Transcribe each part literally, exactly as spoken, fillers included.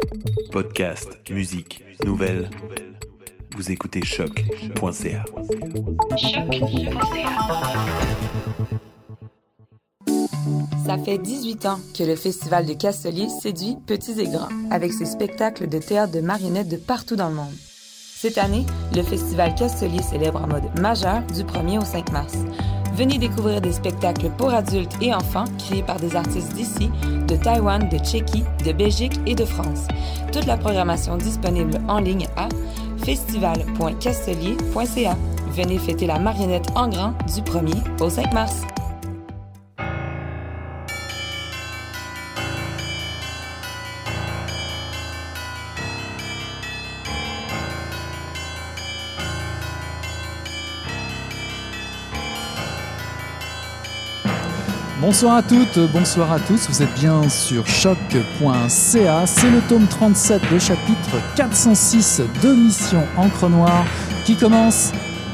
Podcast, musique, nouvelles. Vous écoutez choc point c a. Ça fait dix-huit ans que le Festival de Castelier séduit petits et grands, avec ses spectacles de théâtre de marionnettes de partout dans le monde. Cette année, le Festival Castelier célèbre en mode majeur du premier au cinq mars. Venez découvrir des spectacles pour adultes et enfants créés par des artistes d'ici, de Taïwan, de Tchéquie, de Belgique et de France. Toute la programmation disponible en ligne à festival point castelier point c a. Venez fêter la marionnette en grand du premier au cinq mars. Bonsoir à toutes, bonsoir à tous, vous êtes bien sur choc point c a, c'est le tome trente-sept, le chapitre quatre cent six de Mission Encre Noire qui commence.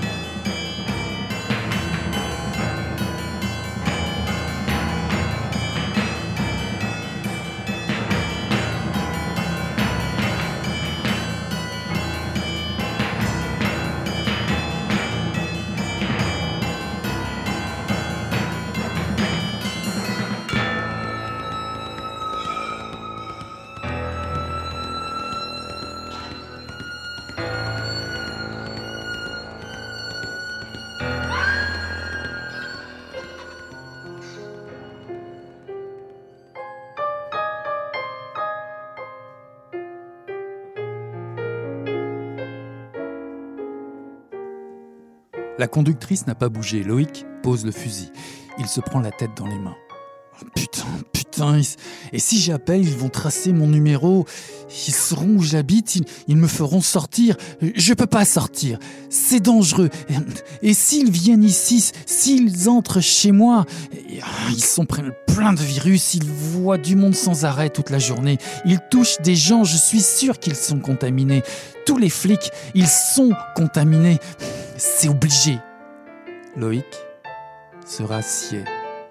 La conductrice n'a pas bougé. Loïc pose le fusil. Il se prend la tête dans les mains. Oh, putain, putain. Et si j'appelle, ils vont tracer mon numéro. Ils sauront où j'habite. Ils, ils me feront sortir. Je peux pas sortir. C'est dangereux. Et, et s'ils viennent ici, s'ils entrent chez moi, ils sont pleins de virus. Ils voient du monde sans arrêt toute la journée. Ils touchent des gens. Je suis sûr qu'ils sont contaminés. Tous les flics, ils sont contaminés. C'est obligé. Loïc se rassied.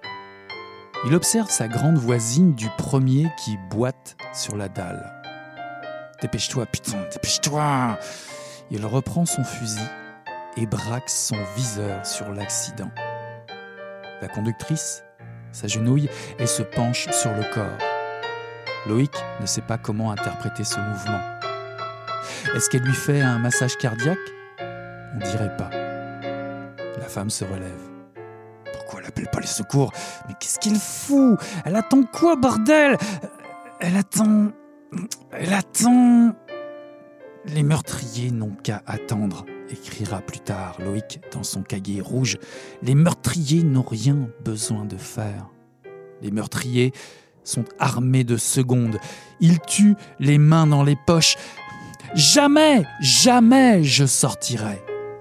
Il observe sa grande voisine du premier qui boite sur la dalle. Dépêche-toi, putain, dépêche-toi. Il reprend son fusil et braque son viseur sur l'accident. La conductrice s'agenouille et se penche sur le corps. Loïc ne sait pas comment interpréter ce mouvement. Est-ce qu'elle lui fait un massage cardiaque ? On dirait pas. La femme se relève. Pourquoi elle appelle pas les secours ? Mais qu'est-ce qu'il fout ? Elle attend quoi, bordel ? Elle attend... Elle attend... Les meurtriers n'ont qu'à attendre, écrira plus tard Loïc dans son cahier rouge. Les meurtriers n'ont rien besoin de faire. Les meurtriers sont armés de secondes. Ils tuent les mains dans les poches. Jamais, jamais je sortirai.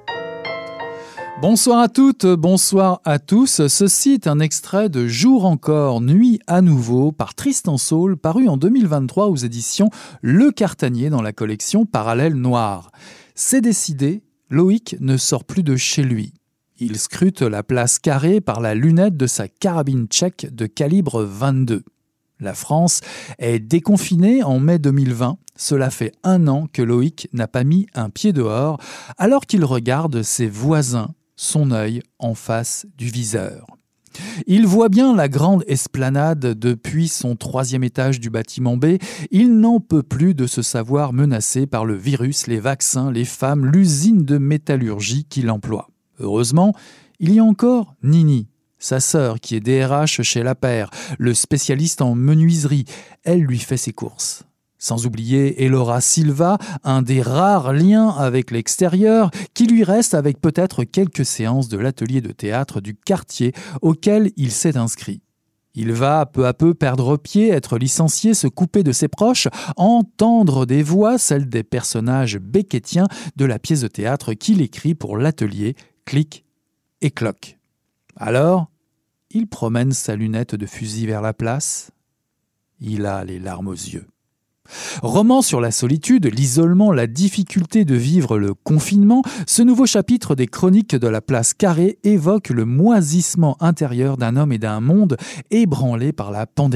Bonsoir à toutes, bonsoir à tous. Ceci est un extrait de Jour encore, nuit à nouveau par Tristan Saul, paru en deux mille vingt-trois aux éditions Le Cartanier dans la collection Parallèle Noir. C'est décidé, Loïc ne sort plus de chez lui. Il scrute la place Carré par la lunette de sa carabine tchèque de calibre vingt-deux. La France est déconfinée en mai deux mille vingt. Cela fait un an que Loïc n'a pas mis un pied dehors, alors qu'il regarde ses voisins, son œil en face du viseur. Il voit bien la grande esplanade depuis son troisième étage du bâtiment B. Il n'en peut plus de se savoir menacé par le virus, les vaccins, les femmes, l'usine de métallurgie qu'il emploie. Heureusement, il y a encore Nini, sa sœur qui est D R H chez La Paire, le spécialiste en menuiserie. Elle lui fait ses courses. Sans oublier Elora Silva, un des rares liens avec l'extérieur qui lui reste avec peut-être quelques séances de l'atelier de théâtre du quartier auquel il s'est inscrit. Il va peu à peu perdre pied, être licencié, se couper de ses proches, entendre des voix, celles des personnages becquetiens de la pièce de théâtre qu'il écrit pour l'atelier Clic et Cloc. Alors, il promène sa lunette de fusil vers la place. Il a les larmes aux yeux. Roman sur la solitude, l'isolement, la difficulté de vivre le confinement, ce nouveau chapitre des chroniques de la place Carré évoque le moisissement intérieur d'un homme et d'un monde ébranlés par la pandémie.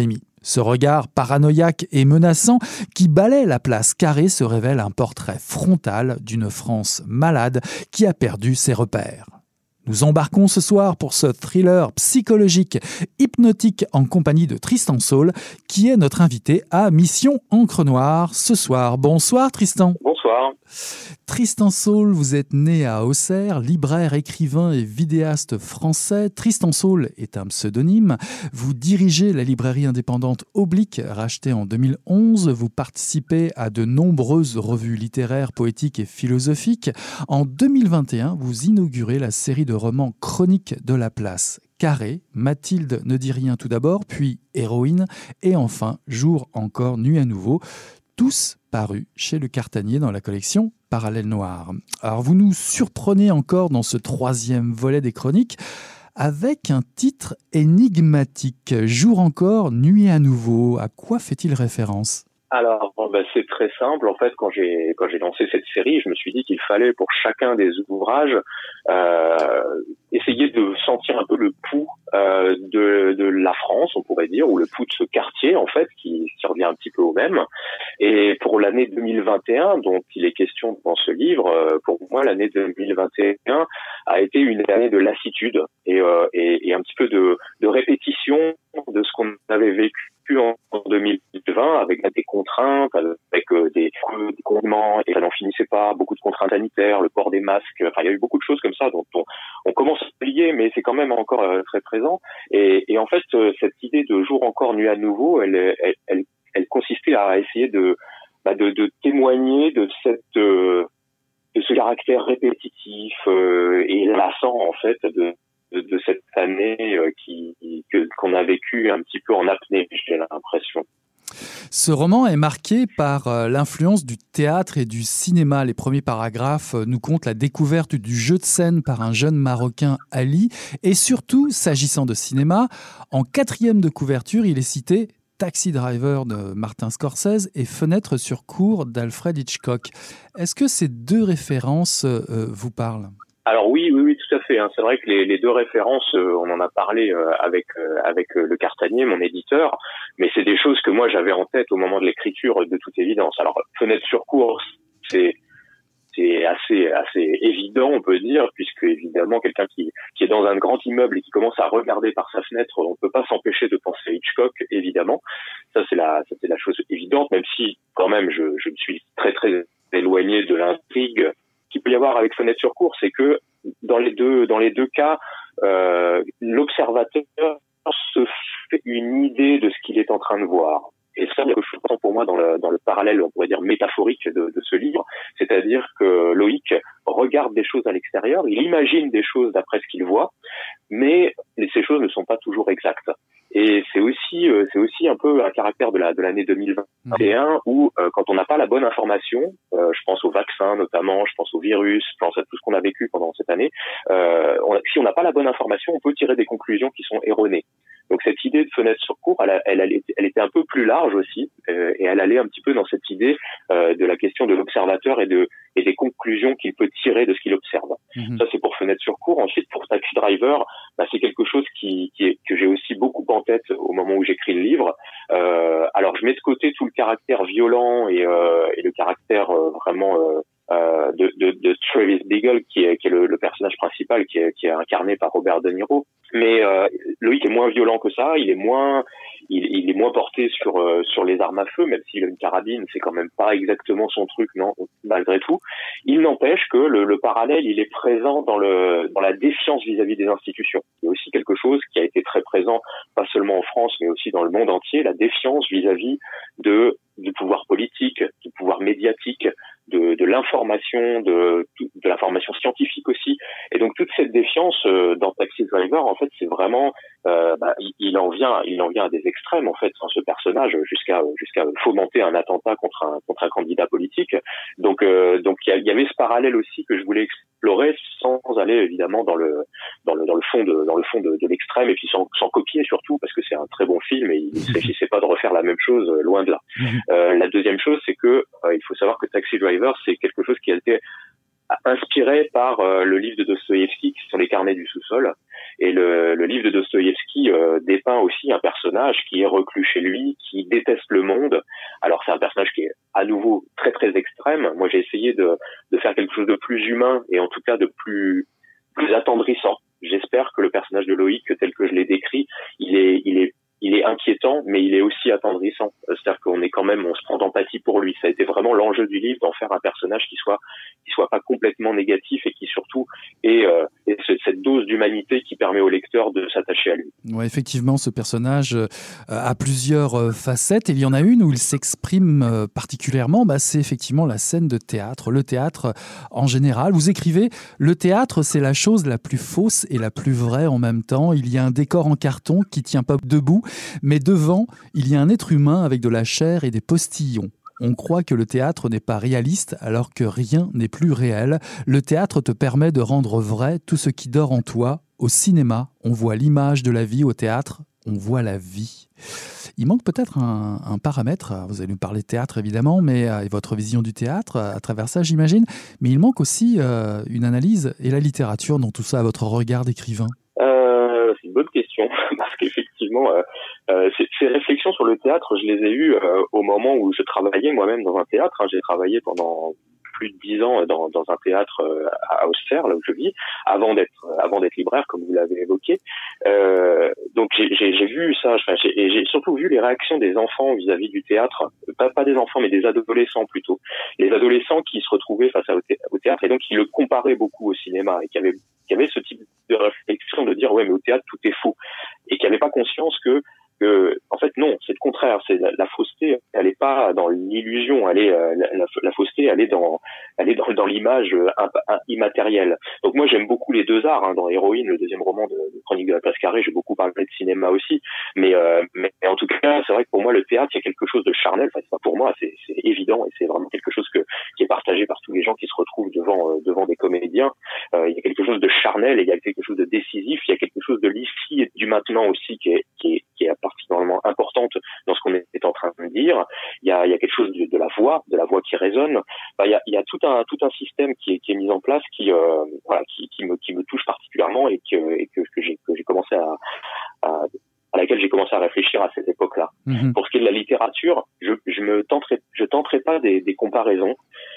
Ce regard paranoïaque et menaçant qui balaie la place Carré se révèle un portrait frontal d'une France malade qui a perdu ses repères. Nous embarquons ce soir pour ce thriller psychologique, hypnotique en compagnie de Tristan Saul, qui est notre invité à Mission Encre Noire ce soir. Bonsoir Tristan. Bonsoir. Tristan Saul, vous êtes né à Auxerre, libraire, écrivain et vidéaste français. Tristan Saul est un pseudonyme. Vous dirigez la librairie indépendante Oblique, rachetée en deux mille onze. Vous participez à de nombreuses revues littéraires, poétiques et philosophiques. En deux mille vingt et un, vous inaugurez la série de romans Chroniques de la place Carré, Mathilde ne dit rien tout d'abord, puis Héroïne, et enfin Jour encore, nuit à nouveau, tous parus chez Le Cartanier dans la collection Parallèle Noir. Alors vous nous surprenez encore dans ce troisième volet des chroniques avec un titre énigmatique, Jour encore, nuit à nouveau. À quoi fait-il référence ? Alors, bon, bah, c'est très simple. En fait, quand j'ai quand j'ai lancé cette série, je me suis dit qu'il fallait pour chacun des ouvrages euh, essayer de sentir un peu le pouls euh, de de la France, on pourrait dire, ou le pouls de ce quartier, en fait, qui, qui revient un petit peu au même. Et pour l'année deux mille vingt et un, dont il est question dans ce livre, euh, pour moi, l'année deux mille vingt et un a été une année de lassitude et euh, et, et un petit peu de de répétition de ce qu'on avait vécu en deux mille vingt avec des contraintes, avec euh, des, des confinements, et ça n'en finissait pas, beaucoup de contraintes sanitaires, le port des masques, enfin il y a eu beaucoup de choses comme ça dont on, on commence à oublier, mais c'est quand même encore euh, très présent. Et, et en fait, euh, cette idée de jour encore, nuit à nouveau, elle, elle, elle, elle consistait à essayer de, bah, de, de témoigner de cette euh, de ce caractère répétitif euh, et lassant en fait de De, de cette année euh, qui, que, qu'on a vécu un petit peu en apnée, j'ai l'impression. Ce roman est marqué par euh, l'influence du théâtre et du cinéma. Les premiers paragraphes euh, nous content la découverte du jeu de scène par un jeune Marocain, Ali. Et surtout, s'agissant de cinéma, en quatrième de couverture, il est cité Taxi Driver de Martin Scorsese et Fenêtre sur cour d'Alfred Hitchcock. Est-ce que ces deux références euh, vous parlent ? Alors oui, oui, oui, tout à fait. Hein. C'est vrai que les, les deux références, euh, on en a parlé euh, avec euh, avec euh, Le Cartanier, mon éditeur, mais c'est des choses que moi j'avais en tête au moment de l'écriture, de toute évidence. Alors Fenêtre sur cour, c'est c'est assez assez évident, on peut dire, puisque évidemment quelqu'un qui qui est dans un grand immeuble et qui commence à regarder par sa fenêtre, on ne peut pas s'empêcher de penser à Hitchcock, évidemment. Ça c'est la ça c'est la chose évidente, même si quand même je je me suis très très éloigné de l'intrigue qu'il peut y avoir avec Fenêtre sur cour, c'est que dans les deux dans les deux cas, euh, l'observateur se fait une idée de ce qu'il est en train de voir. Et ça, il y a quelque chose pour moi dans le dans le parallèle, on pourrait dire métaphorique de, de ce livre, c'est-à-dire que Loïc regarde des choses à l'extérieur, il imagine des choses d'après ce qu'il voit, mais ces choses ne sont pas toujours exactes. Et c'est aussi euh, c'est aussi un peu un caractère de la de l'année deux mille vingt et un où euh, quand on n'a pas la bonne information, euh, je pense aux vaccins notamment, je pense au virus, je pense à tout ce qu'on a vécu pendant cette année, euh, on, si on n'a pas la bonne information, on peut tirer des conclusions qui sont erronées. Donc cette idée de fenêtre sur cour, elle, elle, elle, elle était un peu plus large aussi, euh, et elle allait un petit peu dans cette idée euh, de la question de l'observateur et de et des conclusions qu'il peut tirer de ce qu'il observe. Mmh. Ça c'est pour fenêtre sur cour. Ensuite pour Taxi Driver, bah, c'est quelque chose qui, qui est, que j'ai aussi beaucoup en tête au moment où j'écris le livre. Euh, alors je mets de côté tout le caractère violent et, euh, et le caractère euh, vraiment euh, euh, de, de, de Travis Bickle qui est, qui est le, le personnage principal, qui est, qui est incarné par Robert De Niro. Mais euh, Loïc est moins violent que ça, il est moins il, il est moins porté sur euh, sur les armes à feu, même s'il a une carabine, c'est quand même pas exactement son truc, non, malgré tout. Il n'empêche que le, le parallèle, il est présent dans le dans la défiance vis-à-vis des institutions. Il y a aussi quelque chose qui a été très présent, pas seulement en France, mais aussi dans le monde entier, la défiance vis-à-vis de du pouvoir politique, du pouvoir médiatique, de, de l'information, de, de l'information scientifique aussi. Et donc toute cette défiance euh, dans Taxi Driver, en fait, c'est vraiment, euh, bah, il, il en vient, il en vient à des extrêmes en fait dans ce personnage, jusqu'à jusqu'à fomenter un attentat contre un contre un candidat politique. Donc euh, donc il y, y avait ce parallèle aussi que je voulais explorer sans aller évidemment dans le dans le dans le fond de dans le fond de, de l'extrême et puis sans sans copier surtout parce que c'est un très bon film et il ne s'agissait pas de refaire la même chose, loin de là. Euh, la deuxième chose, c'est que euh, il faut savoir que Taxi Driver, c'est quelque chose qui a été inspiré par euh, le livre de Dostoïevski sur les carnets du sous-sol. Et le, le livre de Dostoïevski euh, dépeint aussi un personnage qui est reclus chez lui, qui déteste le monde. Alors c'est un personnage qui est à nouveau très très extrême. Moi j'ai essayé de, de faire quelque chose de plus humain et en tout cas de plus, plus attendrissant. J'espère que le personnage de Loïc, tel que je l'ai décrit, il est, il est il est inquiétant, mais il est aussi attendrissant. C'est-à-dire qu'on est quand même, on se prend d'empathie pour lui. Ça a été vraiment l'enjeu du livre, d'en faire un personnage qui soit, qui soit pas complètement négatif et qui surtout ait, euh, ait cette dose d'humanité qui permet au lecteur de s'attacher à lui. Ouais, effectivement, ce personnage euh, a plusieurs euh, facettes. Il y en a une où il s'exprime euh, particulièrement. Bah, c'est effectivement la scène de théâtre, le théâtre euh, en général. Vous écrivez, le théâtre, c'est la chose la plus fausse et la plus vraie en même temps. Il y a un décor en carton qui tient pas debout. Mais devant, il y a un être humain avec de la chair et des postillons. On croit que le théâtre n'est pas réaliste alors que rien n'est plus réel. Le théâtre te permet de rendre vrai tout ce qui dort en toi. Au cinéma, on voit l'image de la vie. Au théâtre, on voit la vie. Il manque peut-être un, un paramètre. Vous allez nous parler de théâtre évidemment, mais euh, et votre vision du théâtre à travers ça, j'imagine. Mais il manque aussi euh, une analyse et la littérature dans tout ça, à votre regard d'écrivain. Euh, c'est une bonne question parce qu'effectivement, euh, euh, ces, ces réflexions sur le théâtre, je les ai eues euh, au moment où je travaillais moi-même dans un théâtre. Hein. J'ai travaillé pendant plus de dix ans dans, dans un théâtre euh, à Auxerre, là où je vis, avant d'être avant d'être libraire, comme vous l'avez évoqué. Euh, donc j'ai, j'ai, j'ai vu ça, enfin, j'ai, et j'ai surtout vu les réactions des enfants vis-à-vis du théâtre, pas, pas des enfants, mais des adolescents plutôt. Les adolescents qui se retrouvaient face au théâtre et donc qui le comparaient beaucoup au cinéma et qui avaient qui avait ce type de réflexion de dire ouais mais au théâtre tout est faux et qui n'avait pas conscience que que en fait non, c'est le contraire, c'est la, la fausseté, elle est pas dans l'illusion, elle est euh, la, la, la fausseté, elle est dans elle est dans, dans l'image euh, immatérielle. Donc moi j'aime beaucoup les deux arts, hein, dans Héroïne, le deuxième roman de, de Chronique de la Place Carrée, j'ai beaucoup parlé de cinéma aussi, mais euh, mais en tout cas c'est vrai que pour moi le théâtre il y a quelque chose de charnel, enfin c'est pas pour moi, c'est, c'est évident et c'est vraiment quelque chose que qui est partagé par tous les gens qui se retrouvent devant euh, devant des comédiens. Euh, il y a quelque chose de charnel et il y a quelque chose de décisif, il y a quelque chose de l'ici et du maintenant aussi qui est qui est qui est particulièrement importante dans ce qu'on est en train de dire. Il y a, il y a quelque chose de, de la voix, de la voix qui résonne. Enfin, il y a, il y a tout un tout un système qui est, qui est mis en place, qui euh, voilà, qui, qui me qui me touche particulièrement et que et que, que j'ai que j'ai commencé à, à à laquelle j'ai commencé à réfléchir à cette époque-là. Mmh. Pour ce qui est de la littérature, je je me tenterai je tenterai pas des, des comparaisons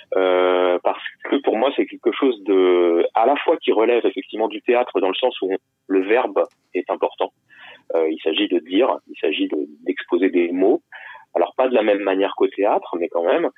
euh, parce que pour moi c'est quelque chose de à la fois qui relève effectivement du théâtre dans le sens où le verbe est important. Euh, il s'agit de dire, il s'agit de, d'exposer des mots. Alors pas de la même manière qu'au théâtre, mais quand même.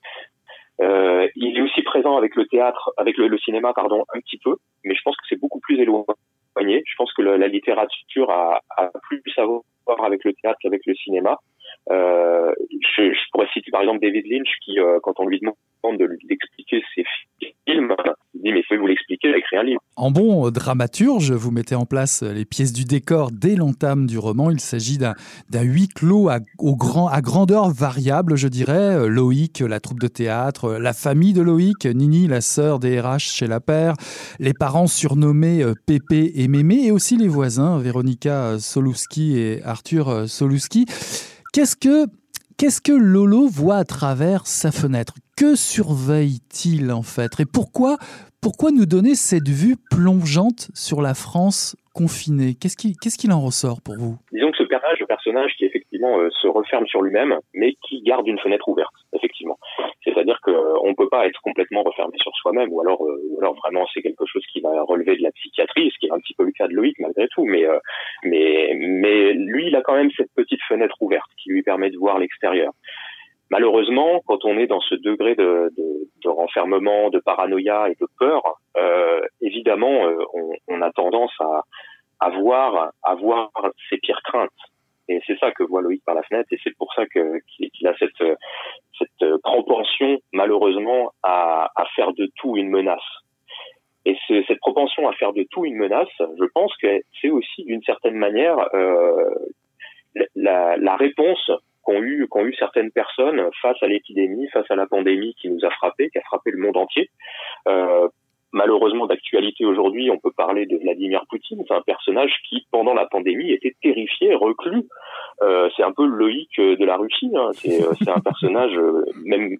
Euh, il est aussi présent avec le théâtre, avec le, le cinéma, pardon, un petit peu, mais je pense que c'est beaucoup plus éloigné. Je pense que le, la littérature a, a plus à voir avec le théâtre qu'avec le cinéma. Euh, je, je pourrais citer par exemple David Lynch qui, euh, quand on lui demande de, d'expliquer ses films, il dit mais pouvez-vous l'expliquer, j'ai écrit un livre. En bon dramaturge, vous mettez en place les pièces du décor dès l'entame du roman. Il s'agit d'un, d'un huis clos à, au grand, à grandeur variable, je dirais. Loïc, la troupe de théâtre, la famille de Loïc, Nini, la sœur des R H chez la Paire, les parents surnommés Pépé et Mémé, et aussi les voisins, Véronica Solowski et Arthur Solowski. Qu'est-ce que, qu'est-ce que Lolo voit à travers sa fenêtre ? Que surveille-t-il en fait ? Et pourquoi, pourquoi nous donner cette vue plongeante sur la France confinée ? Qu'est-ce qui, qu'est-ce qu'il en ressort pour vous ? Disons que ce personnage, le personnage qui effectivement euh, se referme sur lui-même, mais qui garde une fenêtre ouverte, effectivement. C'est-à-dire qu'on euh, ne peut pas être complètement refermé sur soi-même, ou alors, euh, ou alors vraiment c'est quelque chose qui va relever de la psychiatrie, ce qui est un petit peu le cas de Loïc malgré tout, mais, euh, mais, mais lui il a quand même cette petite fenêtre ouverte qui lui permet de voir l'extérieur. Malheureusement, quand on est dans ce degré de, de, de renfermement, de paranoïa et de peur, euh, évidemment, euh, on, on a tendance à, à voir, à voir ses pires craintes. Et c'est ça que voit Loïc par la fenêtre, et c'est pour ça que, qu'il a cette, cette propension, malheureusement, à, à faire de tout une menace. Et c'est, cette propension à faire de tout une menace, je pense que c'est aussi, d'une certaine manière, euh, la, la réponse qu'ont eu, qu'ont eu certaines personnes face à l'épidémie, face à la pandémie qui nous a frappés, qui a frappé le monde entier. Euh, malheureusement, d'actualité aujourd'hui, on peut parler de Vladimir Poutine. C'est un personnage qui, pendant la pandémie, était terrifié, reclus. Euh, c'est un peu le Loïc de la Russie. Hein. C'est, c'est un personnage, même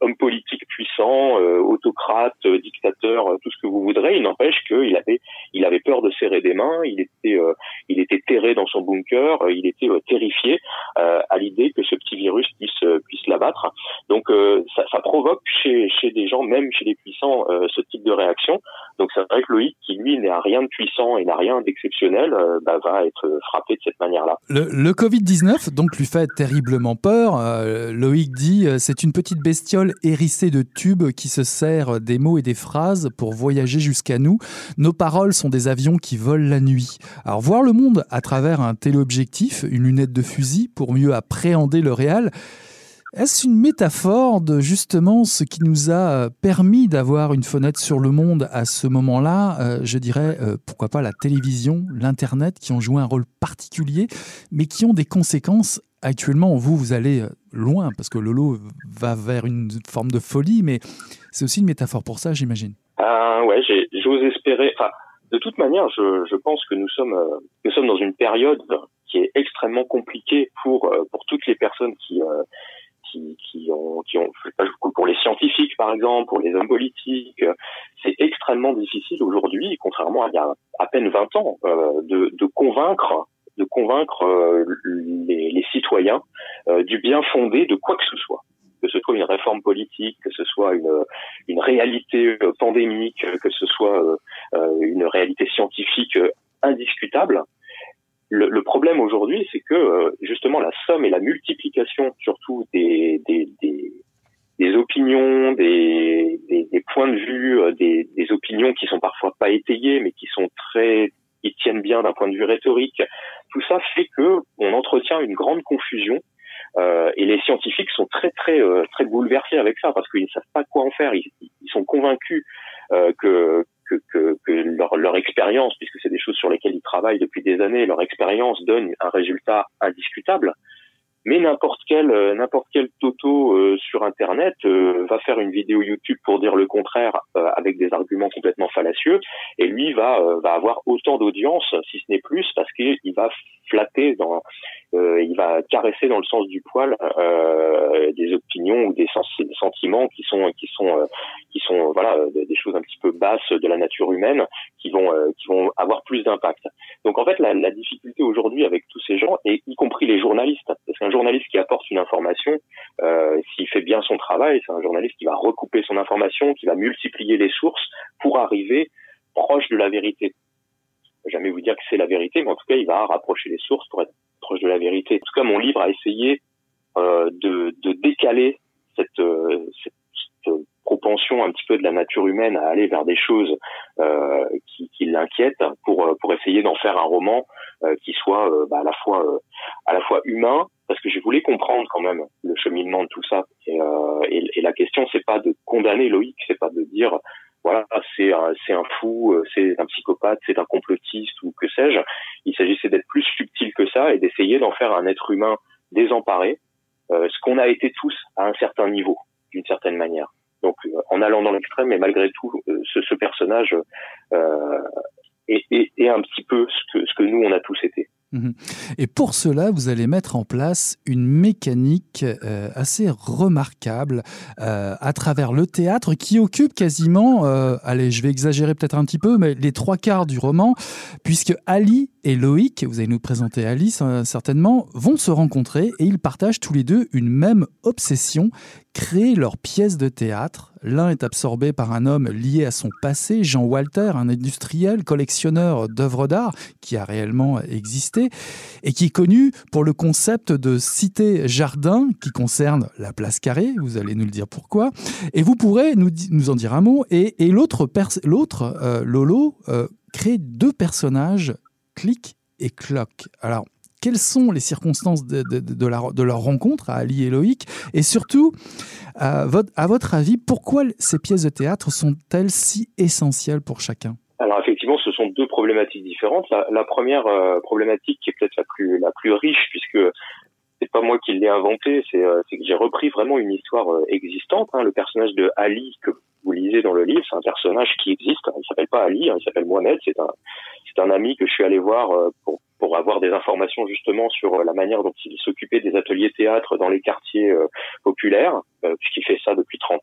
homme politique puissant, euh, autocrate, euh, dictateur, euh, tout ce que vous voudrez. Il n'empêche qu'il avait, il avait peur de serrer des mains. Il était, euh, il était terré dans son bunker. Euh, il était euh, terrifié euh, à l'idée que ce petit virus puisse, euh, puisse l'abattre. Donc, euh, ça, ça provoque chez, chez des gens, même chez les puissants, euh, ce type de réaction. Donc, c'est vrai que Loïc, qui lui n'a rien de puissant et n'a rien d'exceptionnel, euh, bah, va être frappé de cette manière-là. Le, le covid dix-neuf, donc, lui fait terriblement peur. Euh, Loïc dit euh, c'est une petite bestiole hérissée de tubes qui se sert des mots et des phrases pour voyager jusqu'à nous. Nos paroles sont des avions qui volent la nuit. Alors, voir le monde à travers un téléobjectif, une lunette de fusil pour mieux appréhender le réel, est-ce une métaphore de justement ce qui nous a permis d'avoir une fenêtre sur le monde à ce moment-là? euh, Je dirais, euh, pourquoi pas la télévision, l'Internet, qui ont joué un rôle particulier, mais qui ont des conséquences. Actuellement, vous, vous allez loin, parce que Lolo va vers une forme de folie, mais c'est aussi une métaphore pour ça, j'imagine. Euh, ouais, j'ai, j'ose espérer... Enfin, de toute manière, je, je pense que nous sommes, euh, nous sommes dans une période qui est extrêmement compliquée pour, euh, pour toutes les personnes qui... Euh, Qui, qui ont, qui ont, pour les scientifiques par exemple, pour les hommes politiques, c'est extrêmement difficile aujourd'hui, contrairement à il y a à peine vingt ans, euh, de, de convaincre, de convaincre euh, les, les citoyens euh, du bien fondé de quoi que ce soit, que ce soit une réforme politique, que ce soit une, une réalité pandémique, que ce soit euh, une réalité scientifique indiscutable. Le, le problème aujourd'hui, c'est que euh, justement la somme et la multiplication, surtout des des des, des opinions, des, des des points de vue, euh, des des opinions qui sont parfois pas étayées, mais qui sont très, qui tiennent bien d'un point de vue rhétorique. Tout ça fait que on entretient une grande confusion. Euh, et les scientifiques sont très très euh, très bouleversés avec ça parce qu'ils ne savent pas quoi en faire. Ils, ils sont convaincus euh, que que, que, que leur, leur expérience, puisque c'est des choses sur lesquelles ils travaillent depuis des années, leur expérience donne un résultat indiscutable. Mais n'importe quel euh, n'importe quel toto euh, sur Internet euh, va faire une vidéo YouTube pour dire le contraire euh, avec des arguments complètement fallacieux, et lui va euh, va avoir autant d'audience, si ce n'est plus, parce qu'il va flatter dans, euh, il va caresser dans le sens du poil euh, des opinions ou des, sens, des sentiments qui sont qui sont euh, qui sont voilà des choses un petit peu basses de la nature humaine qui vont euh, qui vont avoir plus d'impact. Donc en fait la, la difficulté aujourd'hui avec tous ces gens, et y compris les journalistes, parce qu'un journaliste qui apporte une information, euh, s'il fait bien son travail, c'est un journaliste qui va recouper son information, qui va multiplier les sources pour arriver proche de la vérité. Je ne vais jamais vous dire que c'est la vérité, mais en tout cas, il va rapprocher les sources pour être proche de la vérité. En tout cas, mon livre a essayé euh, de, de décaler cette, euh, cette, cette propension un petit peu de la nature humaine à aller vers des choses euh, qui, qui l'inquiètent pour, pour essayer d'en faire un roman euh, qui soit euh, bah, à la fois euh, à la fois humain, parce que je voulais comprendre quand même le cheminement de tout ça. Et, euh, et, et la question, c'est pas de condamner Loïc, c'est pas de dire voilà, c'est un, c'est un fou, c'est un psychopathe, c'est un complotiste ou que sais-je. Il s'agissait d'être plus subtil que ça et d'essayer d'en faire un être humain désemparé, euh, ce qu'on a été tous à un certain niveau, d'une certaine manière. Donc, euh, en allant dans l'extrême, mais malgré tout, euh, ce, ce personnage euh, est, est, est un petit peu ce que, ce que nous, on a tous été. Et pour cela, vous allez mettre en place une mécanique euh, assez remarquable euh, à travers le théâtre qui occupe quasiment, euh, allez, je vais exagérer peut-être un petit peu, mais les trois quarts du roman, puisque Ali et Loïc, vous allez nous présenter Ali euh, certainement, vont se rencontrer et ils partagent tous les deux une même obsession, créer leur pièce de théâtre. L'un est absorbé par un homme lié à son passé, Jean Walter, un industriel, collectionneur d'œuvres d'art qui a réellement existé et qui est connu pour le concept de cité-jardin qui concerne la place Carrée, vous allez nous le dire pourquoi, et vous pourrez nous, nous en dire un mot. Et, et l'autre, pers- l'autre euh, Lolo, euh, crée deux personnages, Clic et Cloc. Alors, quelles sont les circonstances de, de, de, la, de leur rencontre à Ali et Loïc? Et surtout, à votre, à votre avis, pourquoi ces pièces de théâtre sont-elles si essentielles pour chacun? Alors effectivement, ce sont deux problématiques différentes. La, la première euh, problématique qui est peut-être la plus la plus riche, puisque c'est pas moi qui l'ai inventée, c'est, euh, c'est que j'ai repris vraiment une histoire euh, existante. Hein. Le personnage de Ali que vous lisez dans le livre, c'est un personnage qui existe. Il s'appelle pas Ali, hein, il s'appelle Mohamed. C'est un c'est un ami que je suis allé voir euh, pour pour avoir des informations justement sur la manière dont il s'occupait des ateliers théâtre dans les quartiers euh, populaires, euh, puisqu'il fait ça depuis trente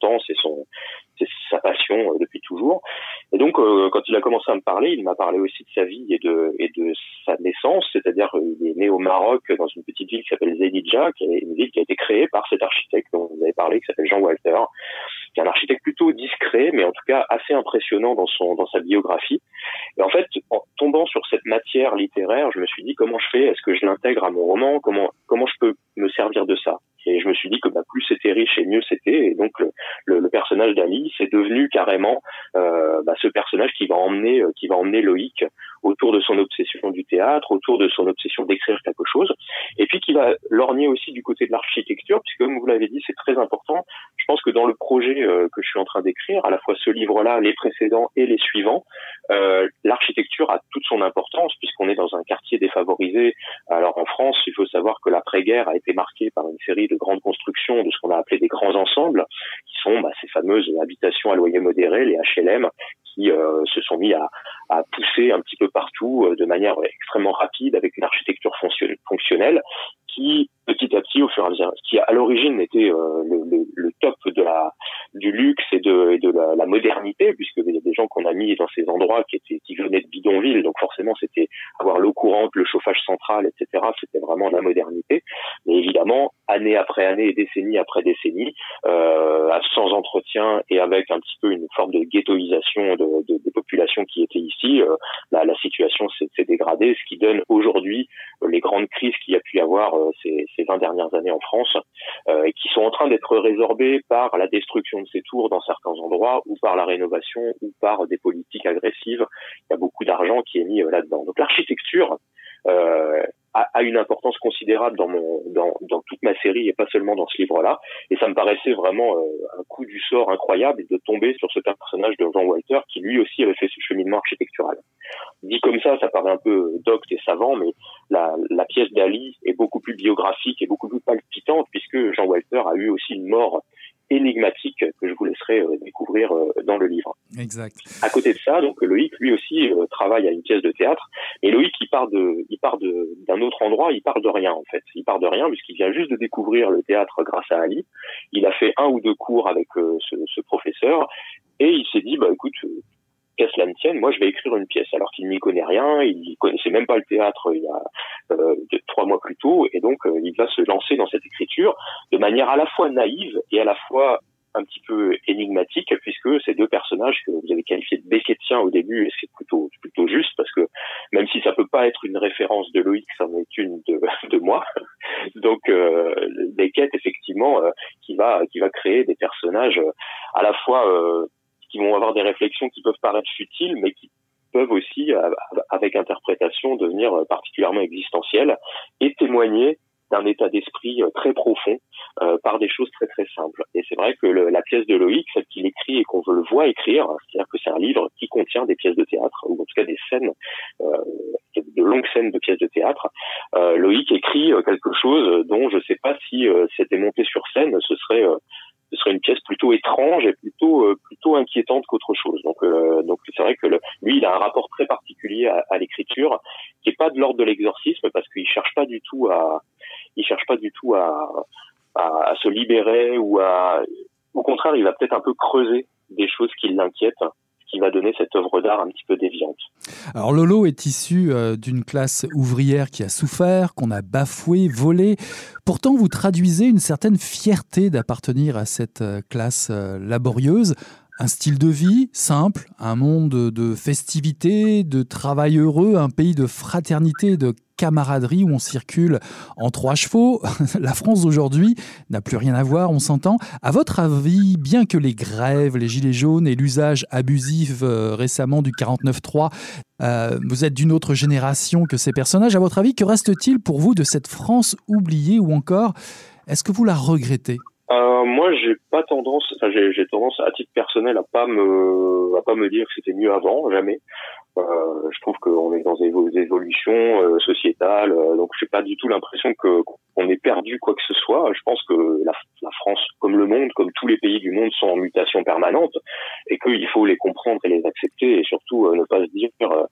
sens et son c'est sa passion euh, depuis toujours. Et donc, euh, quand il a commencé à me parler, il m'a parlé aussi de sa vie et de et de sa naissance, c'est-à-dire il est né au Maroc dans une petite ville qui s'appelle Zelidja, qui est une ville qui a été créée par cet architecte dont vous avez parlé, qui s'appelle Jean Walter, qui est un architecte plutôt discret, mais en tout cas assez impressionnant dans son dans sa biographie. Et en fait, en tombant sur cette matière littéraire, je me suis dit comment je fais, est-ce que je l'intègre à mon roman, comment comment je peux me servir de ça. Et je me suis dit que bah, plus c'était riche et mieux c'était. Et donc le, le, le personnage d'Ali, c'est devenu carrément euh, bah, ce personnage qui va emmener, euh, qui va emmener Loïc autour de son obsession du théâtre, autour de son obsession d'écrire quelque chose, et puis qui va lorgner aussi du côté de l'architecture, puisque comme vous l'avez dit, c'est très important. Je pense que dans le projet euh, que je suis en train d'écrire, à la fois ce livre-là, les précédents et les suivants, euh, l'architecture a toute son importance, puisqu'on est dans un quartier défavorisé. Alors en France, il faut savoir que l'après-guerre a été marquée par une série de grandes constructions, de ce qu'on a appelé des grands ensembles, qui sont bah, ces fameuses habitations à loyer modéré, les H L M, qui euh, se sont mis à, à pousser un petit peu partout euh, de manière extrêmement rapide avec une architecture fonction- fonctionnelle qui, petit à petit, au fur et à mesure, qui à l'origine était euh, le, le, le top de la du luxe et de, et de la, la modernité, puisque il y a des gens qu'on a mis dans ces endroits qui étaient qui venaient de bidonville, donc forcément c'était avoir l'eau courante, le chauffage central, et cetera. C'était vraiment la modernité. Mais évidemment, année après année et décennie après décennie, euh, sans entretien et avec un petit peu une forme de ghettoisation de, de, des populations qui étaient ici, euh, la, la situation s'est, s'est dégradée, ce qui donne aujourd'hui euh, les grandes crises qu'il y a pu y avoir euh, ces, ces vingt dernières années en France, euh, et qui sont en train d'être résorbées par la destruction de ces tours dans certains endroits, ou par la rénovation, ou par des politiques agressives. Il y a beaucoup d'argent qui est mis euh, là-dedans. Donc l'architecture euh, a, a une importance considérable dans mon dans, dans toute ma série et pas seulement dans ce livre-là. Et ça me paraissait vraiment euh, un coup du sort incroyable de tomber sur ce personnage de Jean Walter qui lui aussi avait fait ce cheminement architectural. Dit comme ça, ça paraît un peu docte et savant, mais la, la pièce d'Ali est beaucoup plus biographique et beaucoup plus palpitante, puisque Jean Walter a eu aussi une mort énigmatique que je vous laisserai euh, découvrir euh, dans le livre. Exact. À côté de ça, donc Loïc, lui aussi, euh, travaille à une pièce de théâtre. Et Loïc, il part de, il part de, d'un autre endroit. Il part de rien en fait. Il part de rien puisqu'il vient juste de découvrir le théâtre grâce à Ali. Il a fait un ou deux cours avec euh, ce, ce professeur et il s'est dit, bah écoute, euh, qu'à cela ne tienne, moi je vais écrire une pièce. Alors qu'il n'y connaît rien, il connaissait même pas le théâtre il y a euh, deux, trois mois plus tôt, et donc euh, il va se lancer dans cette écriture de manière à la fois naïve et à la fois un petit peu énigmatique, puisque ces deux personnages que vous avez qualifiés de Beckettiens au début, et c'est plutôt plutôt juste, parce que même si ça peut pas être une référence de Loïc, ça en est une de, de moi. Donc euh, Beckett, effectivement, euh, qui va qui va créer des personnages euh, à la fois euh, qui vont avoir des réflexions qui peuvent paraître futiles, mais qui peuvent aussi, avec interprétation, devenir particulièrement existentielles et témoigner d'un état d'esprit très profond euh, par des choses très très simples. Et c'est vrai que le, la pièce de Loïc, celle qu'il écrit et qu'on le voit écrire, c'est-à-dire que c'est un livre qui contient des pièces de théâtre, ou en tout cas des scènes, euh, de longues scènes de pièces de théâtre. Euh, Loïc écrit quelque chose dont je ne sais pas si euh, c'était monté sur scène, ce serait... Euh, ce serait une pièce plutôt étrange et plutôt euh, plutôt inquiétante qu'autre chose. Donc euh, donc c'est vrai que le, lui il a un rapport très particulier à, à l'écriture qui est pas de l'ordre de l'exorcisme, parce qu'il cherche pas du tout à il cherche pas du tout à, à à se libérer, ou à au contraire il va peut-être un peu creuser des choses qui l'inquiètent, qui va donner cette œuvre d'art un petit peu déviante. Alors Lolo est issu euh, d'une classe ouvrière qui a souffert, qu'on a bafoué, volé. Pourtant, vous traduisez une certaine fierté d'appartenir à cette euh, classe euh, laborieuse. Un style de vie simple, un monde de festivités, de travail heureux, un pays de fraternité, de camaraderie où on circule en trois chevaux. La France d'aujourd'hui n'a plus rien à voir, on s'entend. À votre avis, bien que les grèves, les gilets jaunes et l'usage abusif euh, récemment du quarante-neuf trois, euh, vous êtes d'une autre génération que ces personnages, à votre avis, que reste-t-il pour vous de cette France oubliée, ou encore, est-ce que vous la regrettez ? Euh, moi, j'ai pas tendance, enfin, j'ai, j'ai tendance à titre personnel à pas me, à pas me dire que c'était mieux avant, jamais. Euh, je trouve qu'on est dans des évolutions euh, sociétales, euh, donc j'ai pas du tout l'impression que qu'on ait perdu quoi que ce soit. Je pense que la, la France, comme le monde, comme tous les pays du monde, sont en mutation permanente, et qu'il faut les comprendre et les accepter, et surtout euh, ne pas se dire euh,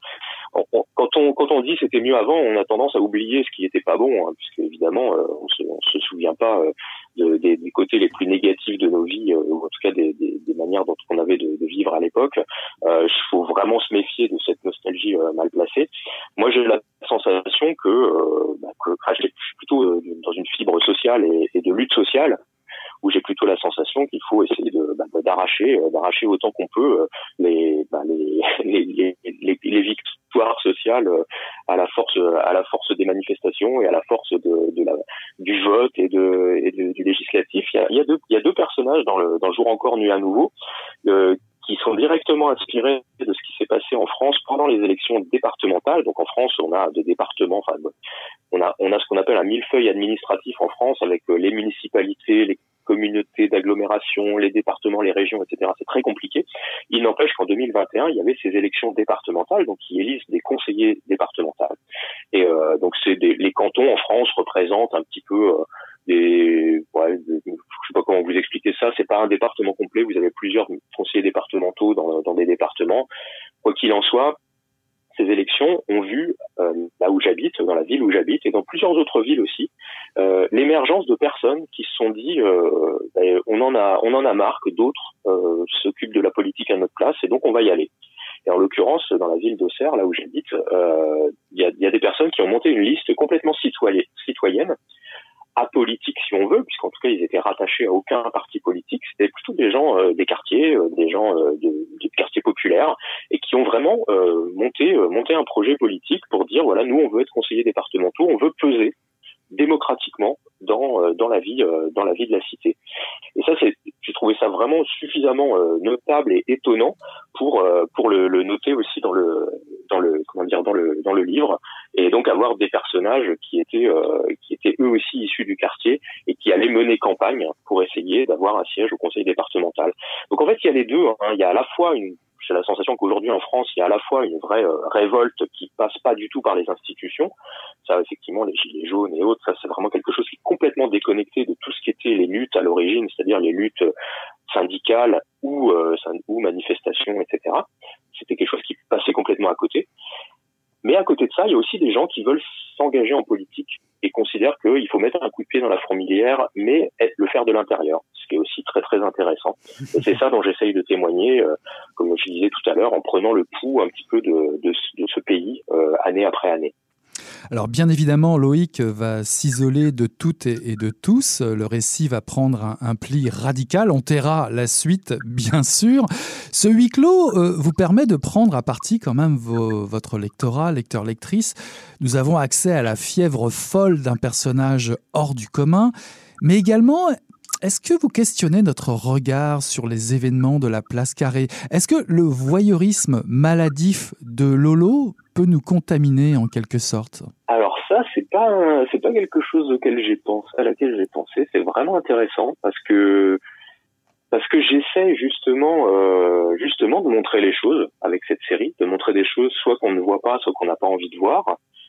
on, quand on quand on dit c'était mieux avant, on a tendance à oublier ce qui était pas bon, hein, puisque évidemment euh, on se on se souvient pas euh, de, des, des côtés les plus négatifs de nos vies, euh, ou en tout cas des, des, des manières dont on avait de, de vivre à l'époque. Il euh, faut vraiment se méfier de cette nostalgie euh, mal placée. Moi, j'ai la sensation que, euh, bah, que je suis plutôt euh, dans une fibre sociale et, et de lutte sociale, où j'ai plutôt la sensation qu'il faut essayer de bah, d'arracher, euh, d'arracher autant qu'on peut euh, les, bah, les, les, les, les, les victoires sociales euh, à la force, à la force des manifestations et à la force de, de la, du vote et de, et de, du législatif. Il y a, il y a deux, il y a deux personnages dans le, dans le jour encore nuit à nouveau, euh, qui sont directement inspirés de ce qui s'est passé en France pendant les élections départementales. Donc en France, on a des départements, enfin, on a, on a ce qu'on appelle un millefeuille administratif en France avec les municipalités, les communautés d'agglomération, les départements, les régions, et cetera. C'est très compliqué. Il n'empêche qu'en deux mille vingt et un, il y avait ces élections départementales, donc qui élisent des conseillers départementaux. Et euh, donc c'est des, les cantons en France représentent un petit peu euh, des, ouais, des, je sais pas comment vous expliquer ça. C'est pas un département complet. Vous avez plusieurs conseillers départementaux dans, dans des départements. Quoi qu'il en soit, ces élections ont vu, euh, là où j'habite, dans la ville où j'habite, et dans plusieurs autres villes aussi, euh, l'émergence de personnes qui se sont dit, euh, ben, on en a, on en a marre que d'autres euh, s'occupent de la politique à notre place, et donc on va y aller. Et en l'occurrence, dans la ville d'Auxerre, là où j'habite, euh, il y a, y a des personnes qui ont monté une liste complètement citoyenne, citoyenne apolitique si on veut, puisqu'en tout cas ils étaient rattachés à aucun parti politique. C'était plutôt des gens euh, des quartiers, euh, des gens euh, de, des quartiers populaires, et qui ont vraiment euh, monté euh, monté un projet politique pour dire voilà, nous on veut être conseillers départementaux, on veut peser démocratiquement dans euh, dans la vie euh, dans la vie de la cité. Et ça, c'est, j'ai trouvé ça vraiment suffisamment euh, notable et étonnant pour euh, pour le, le noter aussi dans le dans le comment dire dans le dans le livre, et donc avoir des personnages qui étaient euh, qui étaient eux aussi issus du quartier et qui allaient mener campagne pour essayer d'avoir un siège au conseil départemental. Donc en fait, il y a les deux, hein. Il y a à la fois une J'ai la sensation qu'aujourd'hui en France, il y a à la fois une vraie euh, révolte qui passe pas du tout par les institutions. Ça, effectivement, les gilets jaunes et autres, ça c'est vraiment quelque chose qui est complètement déconnecté de tout ce qui était les luttes à l'origine, c'est-à-dire les luttes syndicales ou, euh, ou manifestations, et cetera. C'était quelque chose qui passait complètement à côté. Mais à côté de ça, il y a aussi des gens qui veulent s'engager en politique et considèrent qu'il faut mettre un coup de pied dans la fourmilière, mais le faire de l'intérieur, ce qui est aussi très très intéressant. Et c'est ça dont j'essaye de témoigner, euh, comme je disais tout à l'heure, en prenant le pouls un petit peu de, de, de ce pays, euh, année après année. Alors bien évidemment, Loïc va s'isoler de toutes et de tous. Le récit va prendre un, un pli radical. On taira la suite, bien sûr. Ce huis clos euh, vous permet de prendre à partie quand même vos, votre lectorat, lecteur-lectrice. Nous avons accès à la fièvre folle d'un personnage hors du commun, mais également... Est-ce que vous questionnez notre regard sur les événements de la place Carrée ? Est-ce que le voyeurisme maladif de Lolo peut nous contaminer en quelque sorte ? Alors ça, c'est pas un, c'est pas quelque chose auquel j'ai pensé, à laquelle j'ai pensé. C'est vraiment intéressant parce que parce que j'essaie justement euh, justement de montrer les choses avec cette série, de montrer des choses soit qu'on ne voit pas, soit qu'on n'a pas envie de voir.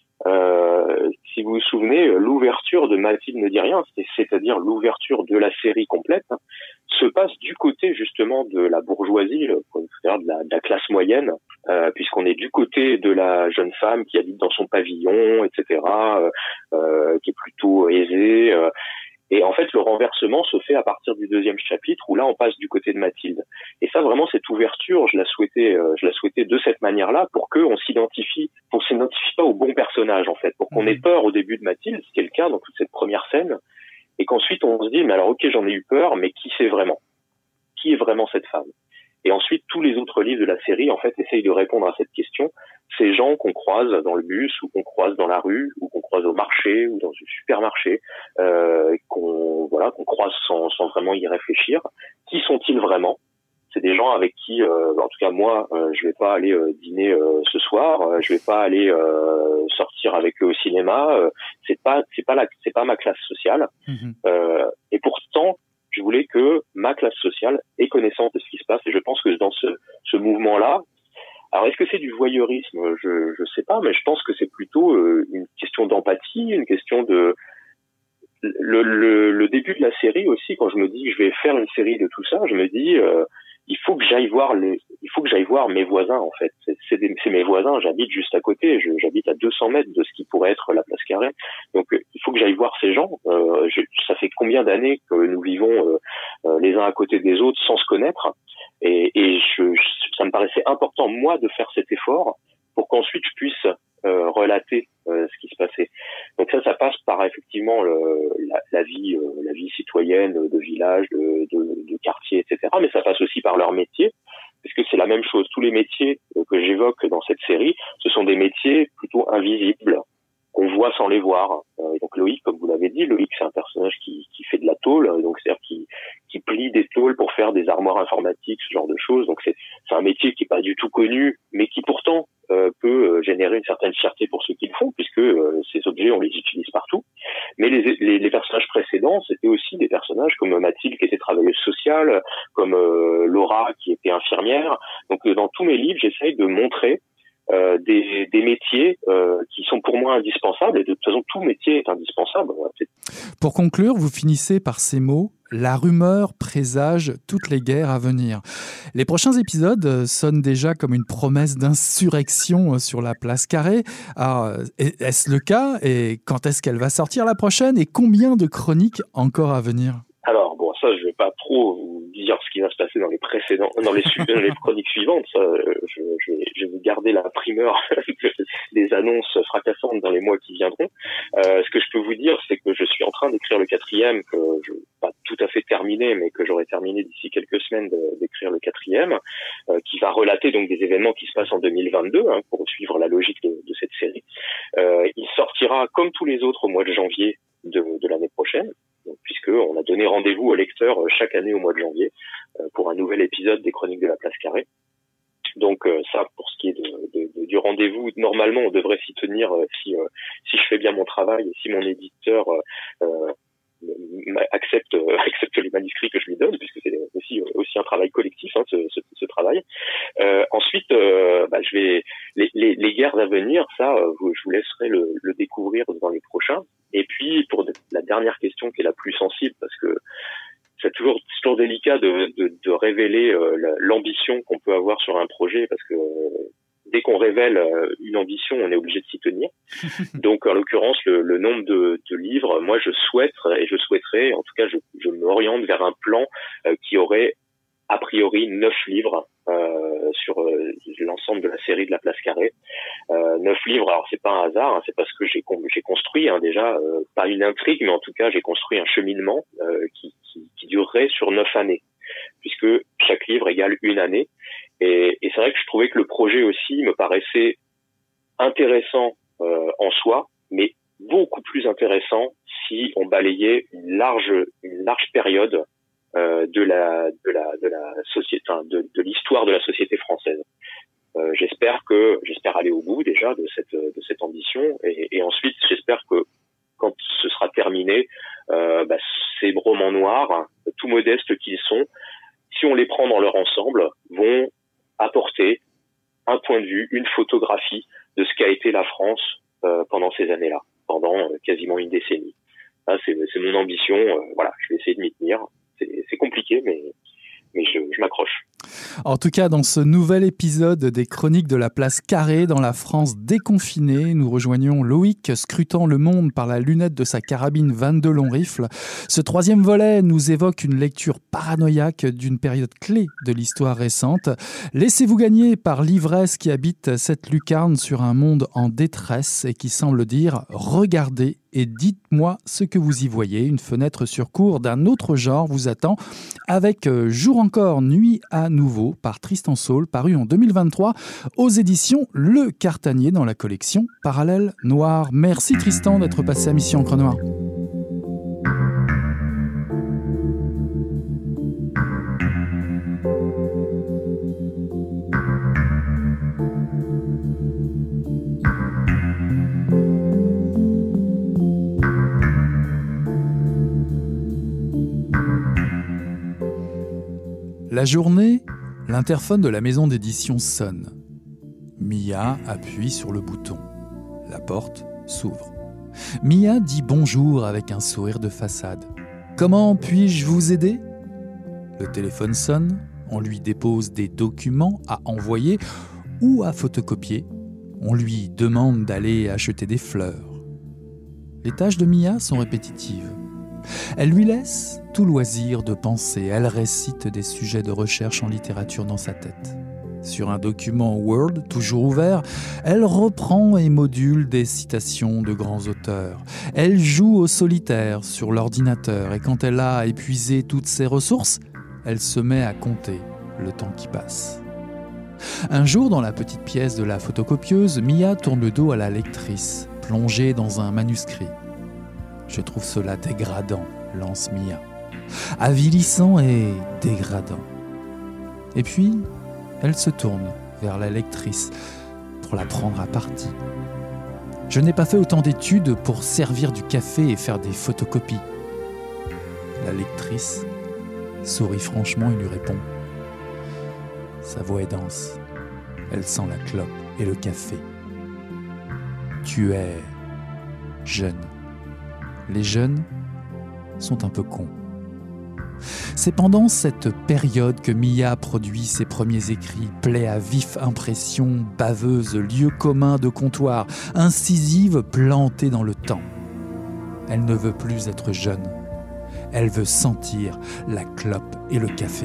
Euh, si vous vous souvenez, l'ouverture de Mathilde ne dit rien, c'est-à-dire l'ouverture de la série complète, hein, se passe du côté justement de la bourgeoisie, c'est-à-dire de la, de la classe moyenne, euh, puisqu'on est du côté de la jeune femme qui habite dans son pavillon, et cetera, euh, euh, qui est plutôt aisée. Euh, Et en fait, le renversement se fait à partir du deuxième chapitre où là, on passe du côté de Mathilde. Et ça, vraiment, cette ouverture, je la souhaitais, euh, je la souhaitais de cette manière-là pour qu'on s'identifie, qu'on s'identifie pas au bon personnage, en fait, pour qu'on ait peur au début de Mathilde, ce qui est le cas dans toute cette première scène, et qu'ensuite on se dit, mais alors, ok, j'en ai eu peur, mais qui c'est vraiment? Qui est vraiment cette femme? Et ensuite, tous les autres livres de la série, en fait, essayent de répondre à cette question. Ces gens qu'on croise dans le bus, ou qu'on croise dans la rue, ou qu'on croise au marché, ou dans un supermarché, euh, qu'on voilà, qu'on croise sans, sans vraiment y réfléchir. Qui sont-ils vraiment? C'est des gens avec qui, euh, en tout cas moi, euh, je vais pas aller euh, dîner euh, ce soir, euh, je vais pas aller euh, sortir avec eux au cinéma. Euh, c'est pas, c'est pas la, c'est pas ma classe sociale. Mmh. Euh, et pourtant, je voulais que ma classe sociale ait connaissance de ce qui se passe. Et je pense que dans ce, ce mouvement-là, alors est-ce que c'est du voyeurisme? Je je sais pas, mais je pense que c'est plutôt euh, une question d'empathie, une question de le, le le début de la série aussi. Quand je me dis que je vais faire une série de tout ça, je me dis euh, il faut que j'aille voir les, il faut que j'aille voir mes voisins en fait. C'est, c'est, des, c'est mes voisins, j'habite juste à côté, je, j'habite à deux cents mètres de ce qui pourrait être la place Carré. Donc euh, il faut que j'aille voir ces gens. Euh, je, ça fait combien d'années que nous vivons euh, euh, les uns à côté des autres sans se connaître, et, et je, je, ça me paraissait important, moi, de faire cet effort pour qu'ensuite je puisse euh, relater euh, ce qui se passait. Donc ça, ça passe par effectivement le, la, la vie, euh, la vie citoyenne de village, de, de, de quartier, et cetera. Mais ça passe aussi par leur métier, parce que c'est la même chose. Tous les métiers euh, que j'évoque dans cette série, ce sont des métiers plutôt invisibles, qu'on voit sans les voir. Euh, donc Loïc, comme vous l'avez dit, Loïc, c'est un personnage qui, qui fait de la tôle, donc c'est-à-dire qui, qui plie des tôles pour faire des armoires informatiques, ce genre de choses. Donc c'est, c'est un métier qui est pas du tout connu, mais qui pourtant euh, peut générer une certaine fierté pour ceux qui le font, puisque euh, ces objets, on les utilise partout. Mais les, les, les personnages précédents, c'était aussi des personnages comme Mathilde, qui était travailleuse sociale, comme euh, Laura, qui était infirmière. Donc euh, dans tous mes livres, j'essaye de montrer Euh, des, des métiers euh, qui sont pour moi indispensables, et de toute façon tout métier est indispensable. Pour conclure, vous finissez par ces mots: la rumeur présage toutes les guerres à venir. Les prochains épisodes sonnent déjà comme une promesse d'insurrection sur la place Carré. Alors, est-ce le cas, et quand est-ce qu'elle va sortir la prochaine, et combien de chroniques encore à venir? Alors bon, ça je vais pas trop vous dire ce qui va se passer dans les précédents, dans les, dans les chroniques suivantes. Ça, je, je, vais, je vais vous garder la primeur des annonces fracassantes dans les mois qui viendront. Euh, ce que je peux vous dire, c'est que je suis en train d'écrire le quatrième, que je pas tout à fait terminé, mais que j'aurai terminé d'ici quelques semaines de, d'écrire le quatrième, euh, qui va relater donc des événements qui se passent en deux mille vingt-deux, hein, pour suivre la logique de, de cette série. Euh, il sortira comme tous les autres au mois de janvier de, de l'année prochaine, puisqu'on a donné rendez-vous aux lecteurs chaque année au mois de janvier euh, pour un nouvel épisode des Chroniques de la place Carré. Donc euh, ça, pour ce qui est de, de, de, du rendez-vous, normalement on devrait s'y tenir euh, si, euh, si je fais bien mon travail et si mon éditeur euh, euh, accepte euh, accepte les manuscrits que je lui donne, puisque c'est aussi aussi un travail collectif, hein, ce, ce, ce travail. Euh, ensuite, euh, bah, je vais les, les, les guerres à venir, ça, euh, je vous laisserai le, le découvrir dans les prochains. Et puis pour de, la dernière question qui est la plus sensible, parce que c'est toujours, c'est toujours délicat de, de, de révéler euh, l'ambition qu'on peut avoir sur un projet, parce que euh, dès qu'on révèle euh, une ambition, on est obligé de s'y tenir. Donc, en l'occurrence, le, le nombre de, de livres, moi, je souhaite, et je souhaiterais, en tout cas, je, je m'oriente vers un plan euh, qui aurait a priori neuf livres euh, sur euh, l'ensemble de la série de la place Carré. Euh, neuf livres, alors c'est pas un hasard, hein, c'est parce que j'ai, j'ai construit hein, déjà, euh, pas une intrigue, mais en tout cas, j'ai construit un cheminement euh, qui, qui, qui durerait sur neuf années, puisque chaque livre égale une année. Et, et c'est vrai que je trouvais que le projet aussi me paraissait intéressant euh, en soi, mais beaucoup plus intéressant si on balayait une large, une large période euh, de la, de la, de la société, enfin, de, de l'histoire de la société française. Euh, j'espère que, j'espère aller au bout déjà de cette, de cette ambition, et, et ensuite j'espère que quand ce sera terminé, euh, bah, ces romans noirs, hein, tout modestes qu'ils sont, si on les prend dans leur ensemble, vont apporter un point de vue, une photographie de ce qu'a été la France euh, pendant ces années-là, pendant euh, quasiment une décennie. Là, c'est, c'est mon ambition. Euh, voilà, je vais essayer de m'y tenir. C'est, c'est compliqué, mais mais je, je m'accroche. En tout cas, dans ce nouvel épisode des Chroniques de la place Carré, dans la France déconfinée, nous rejoignons Loïc, scrutant le monde par la lunette de sa carabine vingt-deux long rifle. Ce troisième volet nous évoque une lecture paranoïaque d'une période clé de l'histoire récente. Laissez-vous gagner par l'ivresse qui habite cette lucarne sur un monde en détresse et qui semble dire « Regardez et dites-moi ce que vous y voyez ». Une fenêtre sur cours d'un autre genre vous attend avec « Jour encore, nuit à nouveau » par Tristan Saul, paru en deux mille vingt-trois aux éditions Le Cartanier dans la collection Parallèle Noir. Merci Tristan d'être passé à Mission Encre Noire. La journée, l'interphone de la maison d'édition sonne. Mia appuie sur le bouton. La porte s'ouvre. Mia dit bonjour avec un sourire de façade. « Comment puis-je vous aider ?» Le téléphone sonne. On lui dépose des documents à envoyer ou à photocopier. On lui demande d'aller acheter des fleurs. Les tâches de Mia sont répétitives. Elle lui laisse tout loisir de penser. Elle récite des sujets de recherche en littérature dans sa tête. Sur un document Word, toujours ouvert, elle reprend et module des citations de grands auteurs. Elle joue au solitaire sur l'ordinateur et quand elle a épuisé toutes ses ressources, elle se met à compter le temps qui passe. Un jour, dans la petite pièce de la photocopieuse, Mia tourne le dos à la lectrice, plongée dans un manuscrit. « Je trouve cela dégradant », lance Mia. « Avilissant et dégradant. » Et puis, elle se tourne vers la lectrice pour la prendre à partie. « Je n'ai pas fait autant d'études pour servir du café et faire des photocopies. » La lectrice sourit franchement et lui répond. Sa voix est dense. Elle sent la clope et le café. « Tu es jeune. Les jeunes sont un peu cons. » C'est pendant cette période que Mia produit ses premiers écrits, plaie à vif impression, baveuse, lieu commun de comptoir, incisive plantée dans le temps. Elle ne veut plus être jeune. Elle veut sentir la clope et le café.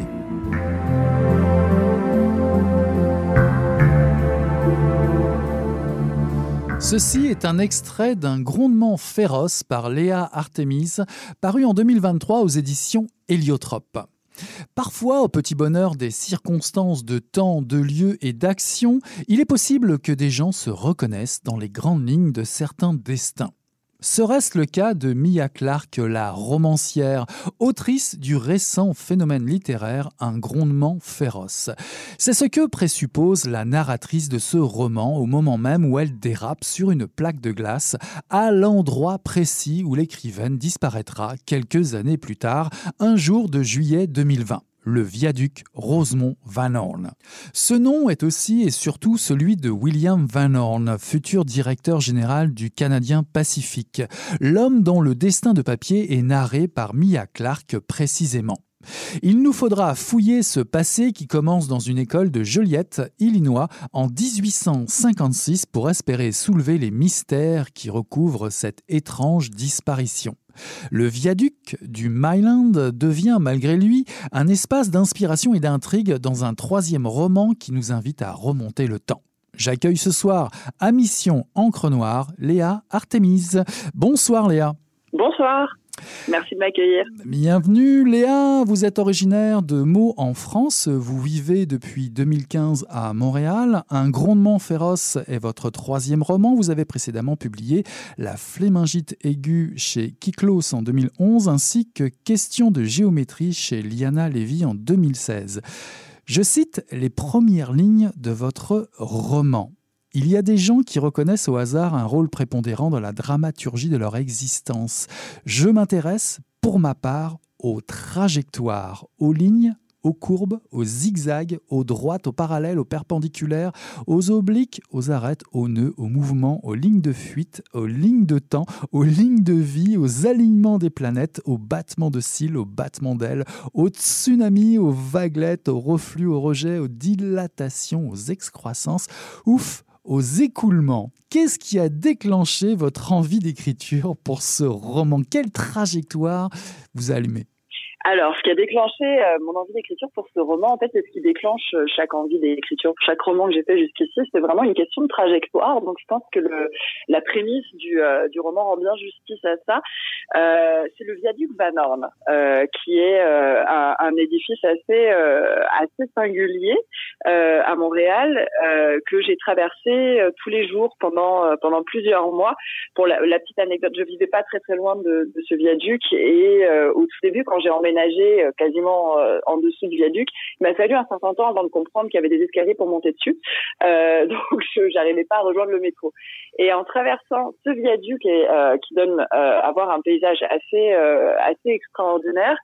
Ceci est un extrait d'un grondement féroce par Léa Artemis, paru en deux mille vingt-trois aux éditions Héliotrope. Parfois, au petit bonheur des circonstances de temps, de lieu et d'action, il est possible que des gens se reconnaissent dans les grandes lignes de certains destins. Serait-ce le cas de Mia Clarke, la romancière, autrice du récent phénomène littéraire Un grondement féroce? C'est ce que présuppose la narratrice de ce roman au moment même où elle dérape sur une plaque de glace à l'endroit précis où l'écrivaine disparaîtra quelques années plus tard, un jour de juillet deux mille vingt. Le viaduc Rosemont Van Horn. Ce nom est aussi et surtout celui de William Van Horn, futur directeur général du Canadien Pacifique, l'homme dont le destin de papier est narré par Mia Clarke précisément. Il nous faudra fouiller ce passé qui commence dans une école de Joliette, Illinois, en dix-huit cent cinquante-six pour espérer soulever les mystères qui recouvrent cette étrange disparition. Le viaduc du Myland devient malgré lui un espace d'inspiration et d'intrigue dans un troisième roman qui nous invite à remonter le temps. J'accueille ce soir à Mission Encre Noire Léa Artemis. Bonsoir Léa. Bonsoir. Merci de m'accueillir. Bienvenue Léa, vous êtes originaire de Meaux en France, vous vivez depuis deux mille quinze à Montréal. Un grondement féroce est votre troisième roman, vous avez précédemment publié La Flémingite aiguë chez Kyklos en deux mille onze ainsi que Questions de géométrie chez Liana Levy en deux mille seize. Je cite les premières lignes de votre roman. Il y a des gens qui reconnaissent au hasard un rôle prépondérant dans la dramaturgie de leur existence. Je m'intéresse, pour ma part, aux trajectoires, aux lignes, aux courbes, aux zigzags, aux droites, aux parallèles, aux perpendiculaires, aux obliques, aux arêtes, aux nœuds, aux mouvements, aux lignes de fuite, aux lignes de temps, aux lignes de vie, aux alignements des planètes, aux battements de cils, aux battements d'ailes, aux tsunamis, aux vaguelettes, aux reflux, aux rejets, aux dilatations, aux excroissances. Ouf! Aux écoulements. Qu'est-ce qui a déclenché votre envie d'écriture pour ce roman? Quelle trajectoire vous a allumé? Alors, ce qui a déclenché euh, mon envie d'écriture pour ce roman, en fait, c'est ce qui déclenche euh, chaque envie d'écriture, chaque roman que j'ai fait jusqu'ici, c'est vraiment une question de trajectoire. Donc, je pense que le, la prémisse du, euh, du roman rend bien justice à ça. Euh, c'est le viaduc Van Horn, euh, qui est euh, un, un édifice assez euh, assez singulier euh, à Montréal, euh, que j'ai traversé euh, tous les jours pendant euh, pendant plusieurs mois. Pour la, la petite anecdote, je vivais pas très très loin de, de ce viaduc et euh, au tout début, quand j'ai emménagé quasiment euh, en dessous du viaduc, il m'a fallu un certain temps avant de comprendre qu'il y avait des escaliers pour monter dessus. Euh, donc, je n'arrivais pas à rejoindre le métro. Et en traversant ce viaduc et, euh, qui donne euh, à voir un paysage assez euh, assez extraordinaire,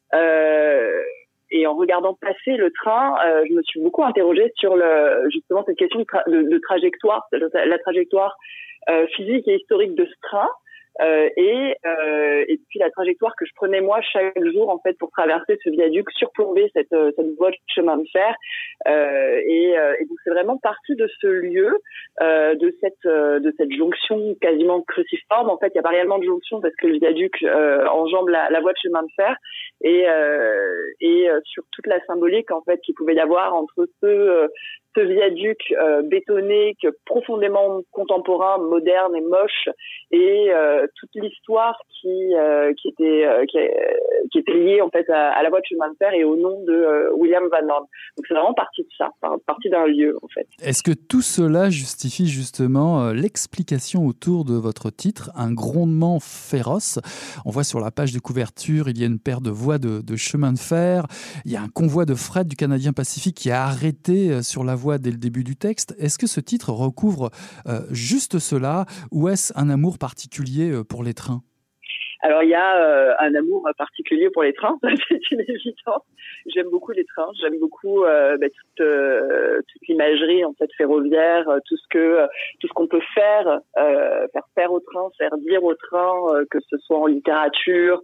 euh, et en regardant passer le train, euh, je me suis beaucoup interrogée sur le justement cette question de, tra- de, de trajectoire, la trajectoire euh, physique et historique de ce train. Euh, et, euh, et puis la trajectoire que je prenais moi chaque jour en fait pour traverser ce viaduc, surplomber cette, cette voie de chemin de fer. Euh, et, euh, et donc c'est vraiment parti de ce lieu, euh, de cette euh, de cette jonction quasiment cruciforme. En fait, il n'y a pas réellement de jonction parce que le viaduc euh, enjambe la, la voie de chemin de fer et euh, et euh, sur toute la symbolique en fait qu'il pouvait y avoir entre ce euh, ce viaduc euh, bétonné, que profondément contemporain, moderne et moche, et euh, toute l'histoire qui euh, qui était euh, qui, qui était liée en fait à, à la voie de chemin de fer et au nom de euh, William Van Horn. Donc c'est vraiment partie de ça, partie d'un lieu en fait. Est-ce que tout cela justifie justement euh, l'explication autour de votre titre, un grondement féroce? On voit sur la page de couverture, il y a une paire de voies de, de chemin de fer, il y a un convoi de fret du Canadien Pacifique qui a arrêté euh, sur la voie dès le début du texte. Est-ce que ce titre recouvre euh, juste cela ou est-ce un amour particulier euh, pour les trains? Alors il y a euh, un amour particulier pour les trains, c'est une évidence. J'aime beaucoup les trains, j'aime beaucoup euh, bah, toute, euh, toute l'imagerie en fait ferroviaire, tout ce que euh, tout ce qu'on peut faire, euh, faire faire au train, faire dire au train, euh, que ce soit en littérature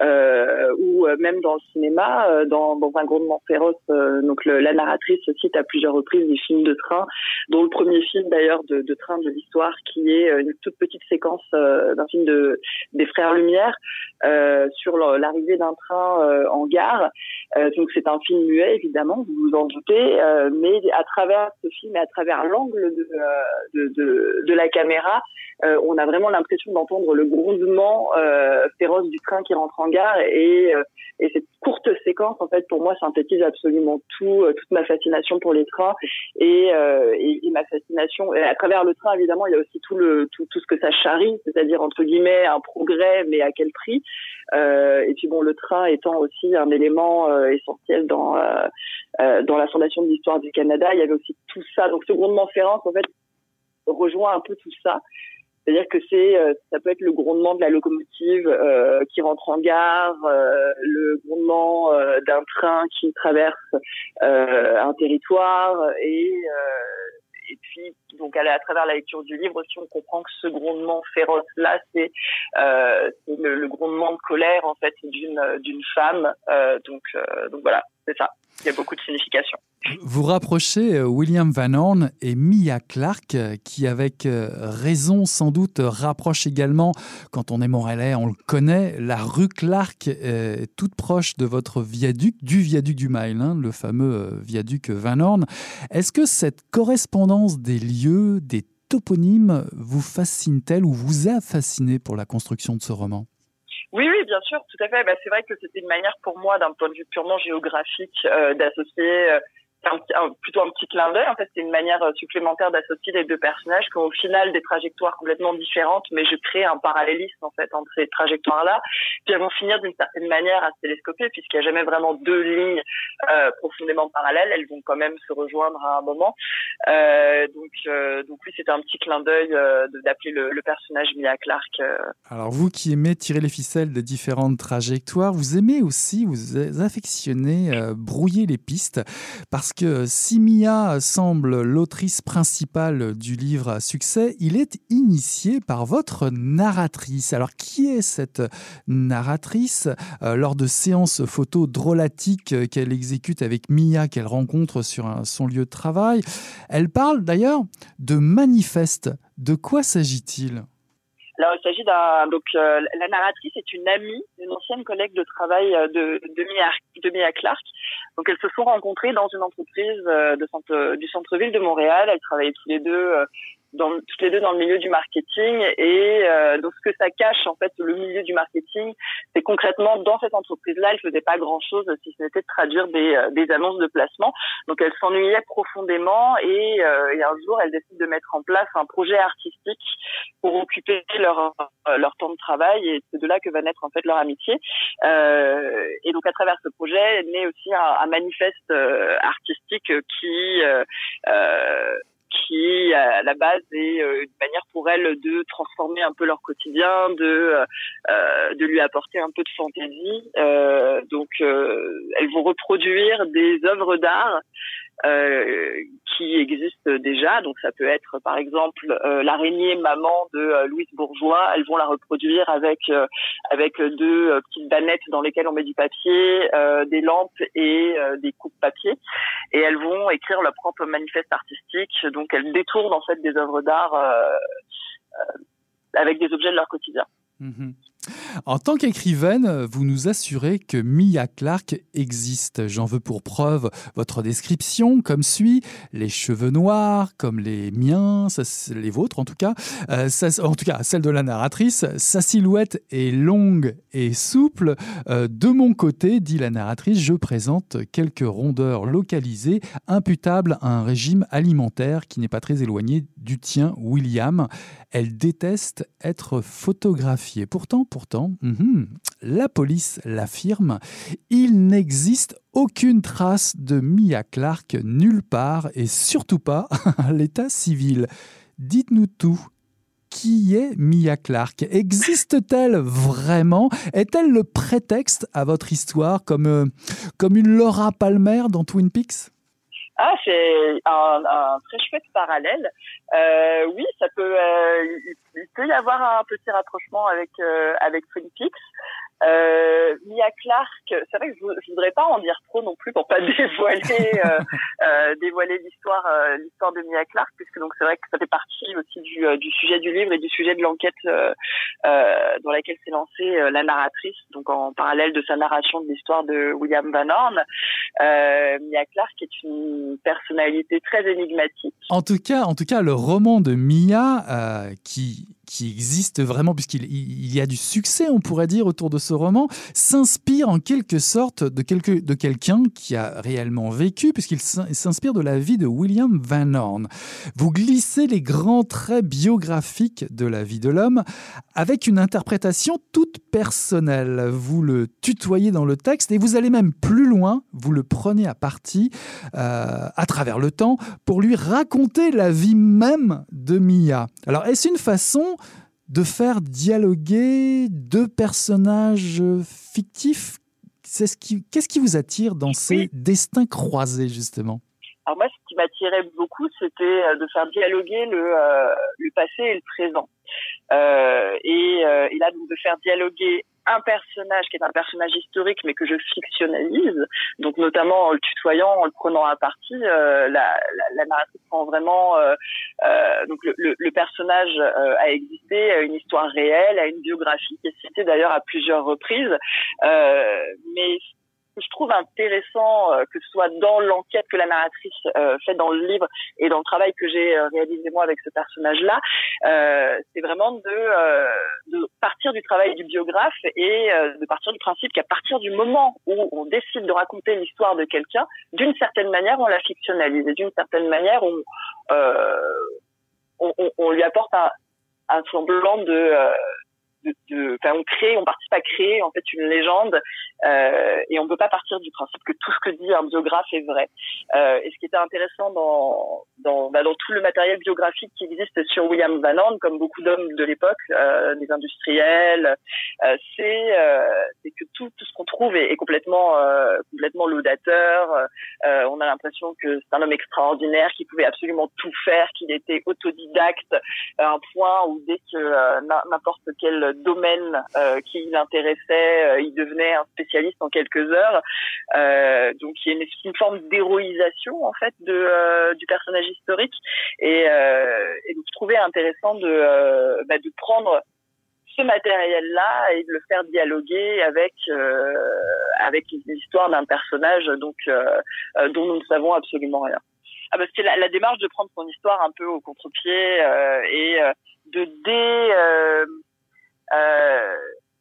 euh, ou euh, même dans le cinéma, euh, dans, dans un grondement féroce. Euh, donc le, la narratrice cite à plusieurs reprises des films de train, dont le premier film d'ailleurs de, de train de l'histoire, qui est une toute petite séquence euh, d'un film de des frères Lumière. Euh, sur l'arrivée d'un train euh, en gare. Euh, donc c'est un film muet évidemment, vous vous en doutez, euh, mais à travers ce film et à travers l'angle de, de, de, de la caméra, euh, on a vraiment l'impression d'entendre le grondement euh, féroce du train qui rentre en gare et, euh, et cette courte séquence en fait pour moi synthétise absolument tout, euh, toute ma fascination pour les trains et, euh, et, et ma fascination et à travers le train évidemment il y a aussi tout le tout, tout ce que ça charrie, c'est-à-dire entre guillemets un progrès mais à quel prix, euh, et puis bon le train étant aussi un élément euh, essentiel dans euh, euh, dans la fondation de l'histoire du Canada, il y avait aussi tout ça, donc ce grondement féroce en fait rejoint un peu tout ça. C'est-à-dire que c'est, ça peut être le grondement de la locomotive euh, qui rentre en gare, euh, le grondement euh, d'un train qui traverse euh, un territoire, et euh, et puis donc à, la, à travers la lecture du livre aussi on comprend que ce grondement féroce là c'est, euh, c'est le, le grondement de colère en fait d'une d'une femme. Euh, donc euh, donc voilà, c'est ça. Il y a beaucoup de significations. Vous rapprochez William Van Horn et Mia Clarke, qui avec raison sans doute rapproche également, quand on est Morelais, on le connaît, la rue Clarke est toute proche de votre viaduc, du viaduc du Mile, hein, le fameux viaduc Van Horn. Est-ce que cette correspondance des lieux, des toponymes, vous fascine-t-elle ou vous a fasciné pour la construction de ce roman ? Oui, oui, bien sûr, tout à fait. Bah, c'est vrai que c'était une manière pour moi, d'un point de vue purement géographique, euh, d'associer euh, un, un, plutôt un petit clin d'œil. En fait, c'est une manière supplémentaire d'associer les deux personnages qui ont au final des trajectoires complètement différentes, mais je crée un parallélisme en fait entre ces trajectoires-là. Puis elles vont finir d'une certaine manière à se télescoper, puisqu'il n'y a jamais vraiment deux lignes euh, profondément parallèles. Elles vont quand même se rejoindre à un moment. Euh, donc, euh, donc oui, c'était un petit clin d'œil euh, d'appeler le, le personnage Mia Clarke. Euh. Alors vous qui aimez tirer les ficelles des différentes trajectoires, vous aimez aussi, vous affectionnez euh, brouiller les pistes, parce que si Mia semble l'autrice principale du livre à succès, il est initié par votre narratrice. Alors qui est cette narratrice ? euh, Lors de séances photos drôlatiques qu'elle exécute avec Mia, qu'elle rencontre sur un, son lieu de travail, elle parle d'ailleurs de manifeste. De quoi s'agit-il ? Alors, il s'agit d'un, donc, euh, la narratrice est une amie, une ancienne collègue de travail de, de Mia, de Mia Clarke. Donc, elles se sont rencontrées dans une entreprise de centre, du centre-ville de Montréal. Elles travaillaient tous les deux, euh, dans, toutes les deux dans le milieu du marketing. Et, euh, donc, ce que ça cache, en fait, le milieu du marketing, c'est concrètement, dans cette entreprise-là, elles faisaient pas grand-chose si ce n'était de traduire des, des annonces de placement. Donc, elles s'ennuyaient profondément et, euh, et un jour, elles décident de mettre en place un projet artistique pour occuper leur leur temps de travail, et c'est de là que va naître en fait leur amitié. Euh, et donc à travers ce projet naît aussi un, un manifeste euh, artistique qui euh, euh, qui à la base est euh, une manière pour elles de transformer un peu leur quotidien, de euh, de lui apporter un peu de fantaisie. Euh, donc euh, elles vont reproduire des œuvres d'art Euh, qui existent déjà. Donc ça peut être par exemple euh, l'araignée maman de euh, Louise Bourgeois. Elles vont la reproduire avec euh, avec deux euh, petites bannettes dans lesquelles on met du papier, euh, des lampes et euh, des coupes papier. Et elles vont écrire leur propre manifeste artistique. Donc elles détournent en fait des œuvres d'art euh, euh, avec des objets de leur quotidien. Mmh. En tant qu'écrivaine, vous nous assurez que Mia Clarke existe. J'en veux pour preuve votre description, comme suit: les cheveux noirs, comme les miens, ça, les vôtres en tout cas, euh, ça, en tout cas celle de la narratrice. Sa silhouette est longue et souple. Euh, de mon côté, dit la narratrice, je présente quelques rondeurs localisées, imputables à un régime alimentaire qui n'est pas très éloigné du tien, William. Elle déteste être photographiée. Pourtant, pourtant, mm-hmm, la police l'affirme, il n'existe aucune trace de Mia Clarke nulle part et surtout pas à l'état civil. Dites-nous tout. Qui est Mia Clarke? Existe-t-elle vraiment? Est-elle le prétexte à votre histoire, comme, euh, comme une Laura Palmer dans Twin Peaks? Ah, c'est un, un très chouette parallèle. Euh, oui, ça peut, euh, il peut y avoir un petit rapprochement avec euh, avec Twin Peaks. Euh, Mia Clarke, c'est vrai que je, je voudrais pas en dire trop non plus pour pas dévoiler euh, euh, dévoiler l'histoire euh, l'histoire de Mia Clarke, puisque donc c'est vrai que ça fait partie aussi du euh, du sujet du livre et du sujet de l'enquête euh, euh, dans laquelle s'est lancée euh, la narratrice, donc en parallèle de sa narration de l'histoire de William Van Horn. Euh, Mia Clarke est une personnalité très énigmatique. En tout cas, en tout cas, le roman de Mia euh, qui qui existe vraiment, puisqu'il il y a du succès, on pourrait dire, autour de ce roman, s'inspire en quelque sorte de, quelque, de quelqu'un qui a réellement vécu, puisqu'il s'inspire de la vie de William Van Horn. Vous glissez les grands traits biographiques de la vie de l'homme avec une interprétation toute personnelle. Vous le tutoyez dans le texte et vous allez même plus loin, vous le prenez à partie euh, à travers le temps pour lui raconter la vie même de Mia. Alors, est-ce une façon de faire dialoguer deux personnages fictifs? C'est ce qui, qu'est-ce qui vous attire dans ces oui. destins croisés, justement? Alors moi, ce qui m'attirait beaucoup, c'était de faire dialoguer le, euh, le passé et le présent. Euh, et, euh, et là, donc, de faire dialoguer un personnage qui est un personnage historique, mais que je fictionnalise, donc notamment en le tutoyant, en le prenant à partie, euh, la, la, la narratrice prend vraiment... Euh, euh, donc le, le, le personnage euh, a existé, a une histoire réelle, a une biographie qui est citée d'ailleurs à plusieurs reprises, euh, mais... je trouve intéressant, euh, que ce soit dans l'enquête que la narratrice euh, fait dans le livre et dans le travail que j'ai euh, réalisé moi avec ce personnage-là, euh, c'est vraiment de, euh, de partir du travail du biographe et euh, de partir du principe qu'à partir du moment où on décide de raconter l'histoire de quelqu'un, d'une certaine manière, on la fictionnalise et d'une certaine manière, on, euh, on, on, on lui apporte un, un semblant de... Euh, De, de, enfin, on crée, on participe à créer en fait une légende euh, et on ne peut pas partir du principe que tout ce que dit un biographe est vrai. Euh, et ce qui était intéressant dans dans, bah, dans tout le matériel biographique qui existe sur William Van Horn, comme beaucoup d'hommes de l'époque, euh, des industriels, euh, c'est euh, c'est que tout tout ce qu'on trouve est, est complètement euh, complètement laudateur. Euh, on a l'impression que c'est un homme extraordinaire qui pouvait absolument tout faire, qu'il était autodidacte à un point où dès que euh, n'importe quel domaine euh, qui l'intéressait, euh, il devenait un spécialiste en quelques heures. Euh, donc il y a une, une forme d'héroïsation en fait de euh, du personnage historique et, euh, et donc je trouvais intéressant de euh, bah, de prendre ce matériel-là et de le faire dialoguer avec euh, avec l'histoire d'un personnage donc euh, euh, dont nous ne savons absolument rien. Ah bah, c'était la, la démarche de prendre son histoire un peu au contre-pied euh, et euh, de dé euh, Euh,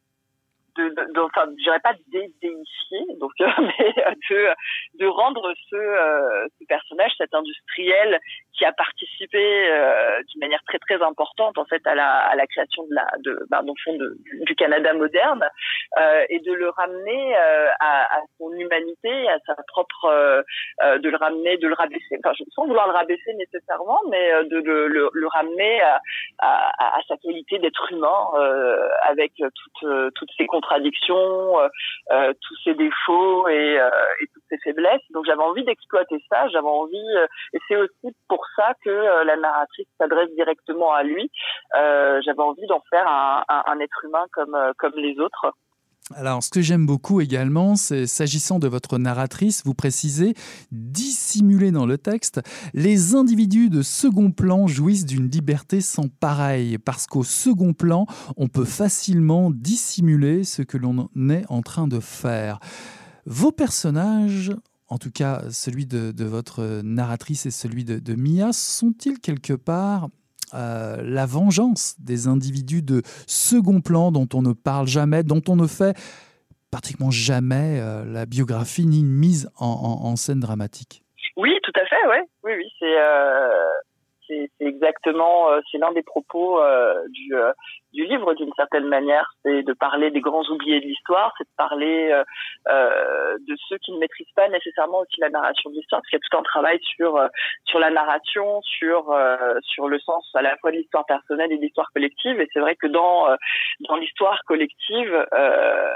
de, de, de, enfin, je dirais pas dédéifier, donc, euh, mais de, de rendre ce, euh, ce personnage, cet industriel qui a participé euh, d'une manière très très importante en fait à la à la création de la de ben, dans le fond de, du Canada moderne euh, et de le ramener euh, à, à son humanité, à sa propre euh, euh, de le ramener, de le rabaisser, enfin sans vouloir le rabaisser nécessairement, mais euh, de le, le, le ramener à, à, à sa qualité d'être humain euh, avec toutes toutes ses contradictions, euh, tous ses défauts et, euh, et toutes ses faiblesses. Donc j'avais envie d'exploiter ça, j'avais envie euh, et c'est aussi pour ça que euh, la narratrice s'adresse directement à lui. Euh, j'avais envie d'en faire un, un, un être humain comme euh, comme les autres. Alors, ce que j'aime beaucoup également, c'est, s'agissant de votre narratrice, vous précisez, dissimulé dans le texte, les individus de second plan jouissent d'une liberté sans pareille, parce qu'au second plan, on peut facilement dissimuler ce que l'on est en train de faire. Vos personnages, en tout cas celui de, de votre narratrice et celui de, de Mia, sont-ils quelque part Euh, la vengeance des individus de second plan dont on ne parle jamais, dont on ne fait pratiquement jamais euh, la biographie ni une mise en, en, en scène dramatique? Oui, tout à fait, ouais. Oui, oui, c'est, euh, c'est, c'est exactement, euh, c'est l'un des propos euh, du, euh, du livre d'une certaine manière, c'est de parler des grands oubliés de l'histoire, c'est de parler euh, euh, de ceux qui ne maîtrisent pas nécessairement aussi la narration de l'histoire, parce qu'il y a tout un travail sur euh, sur la narration, sur euh, sur le sens à la fois de l'histoire personnelle et de l'histoire collective. Et c'est vrai que dans euh, dans l'histoire collective, euh,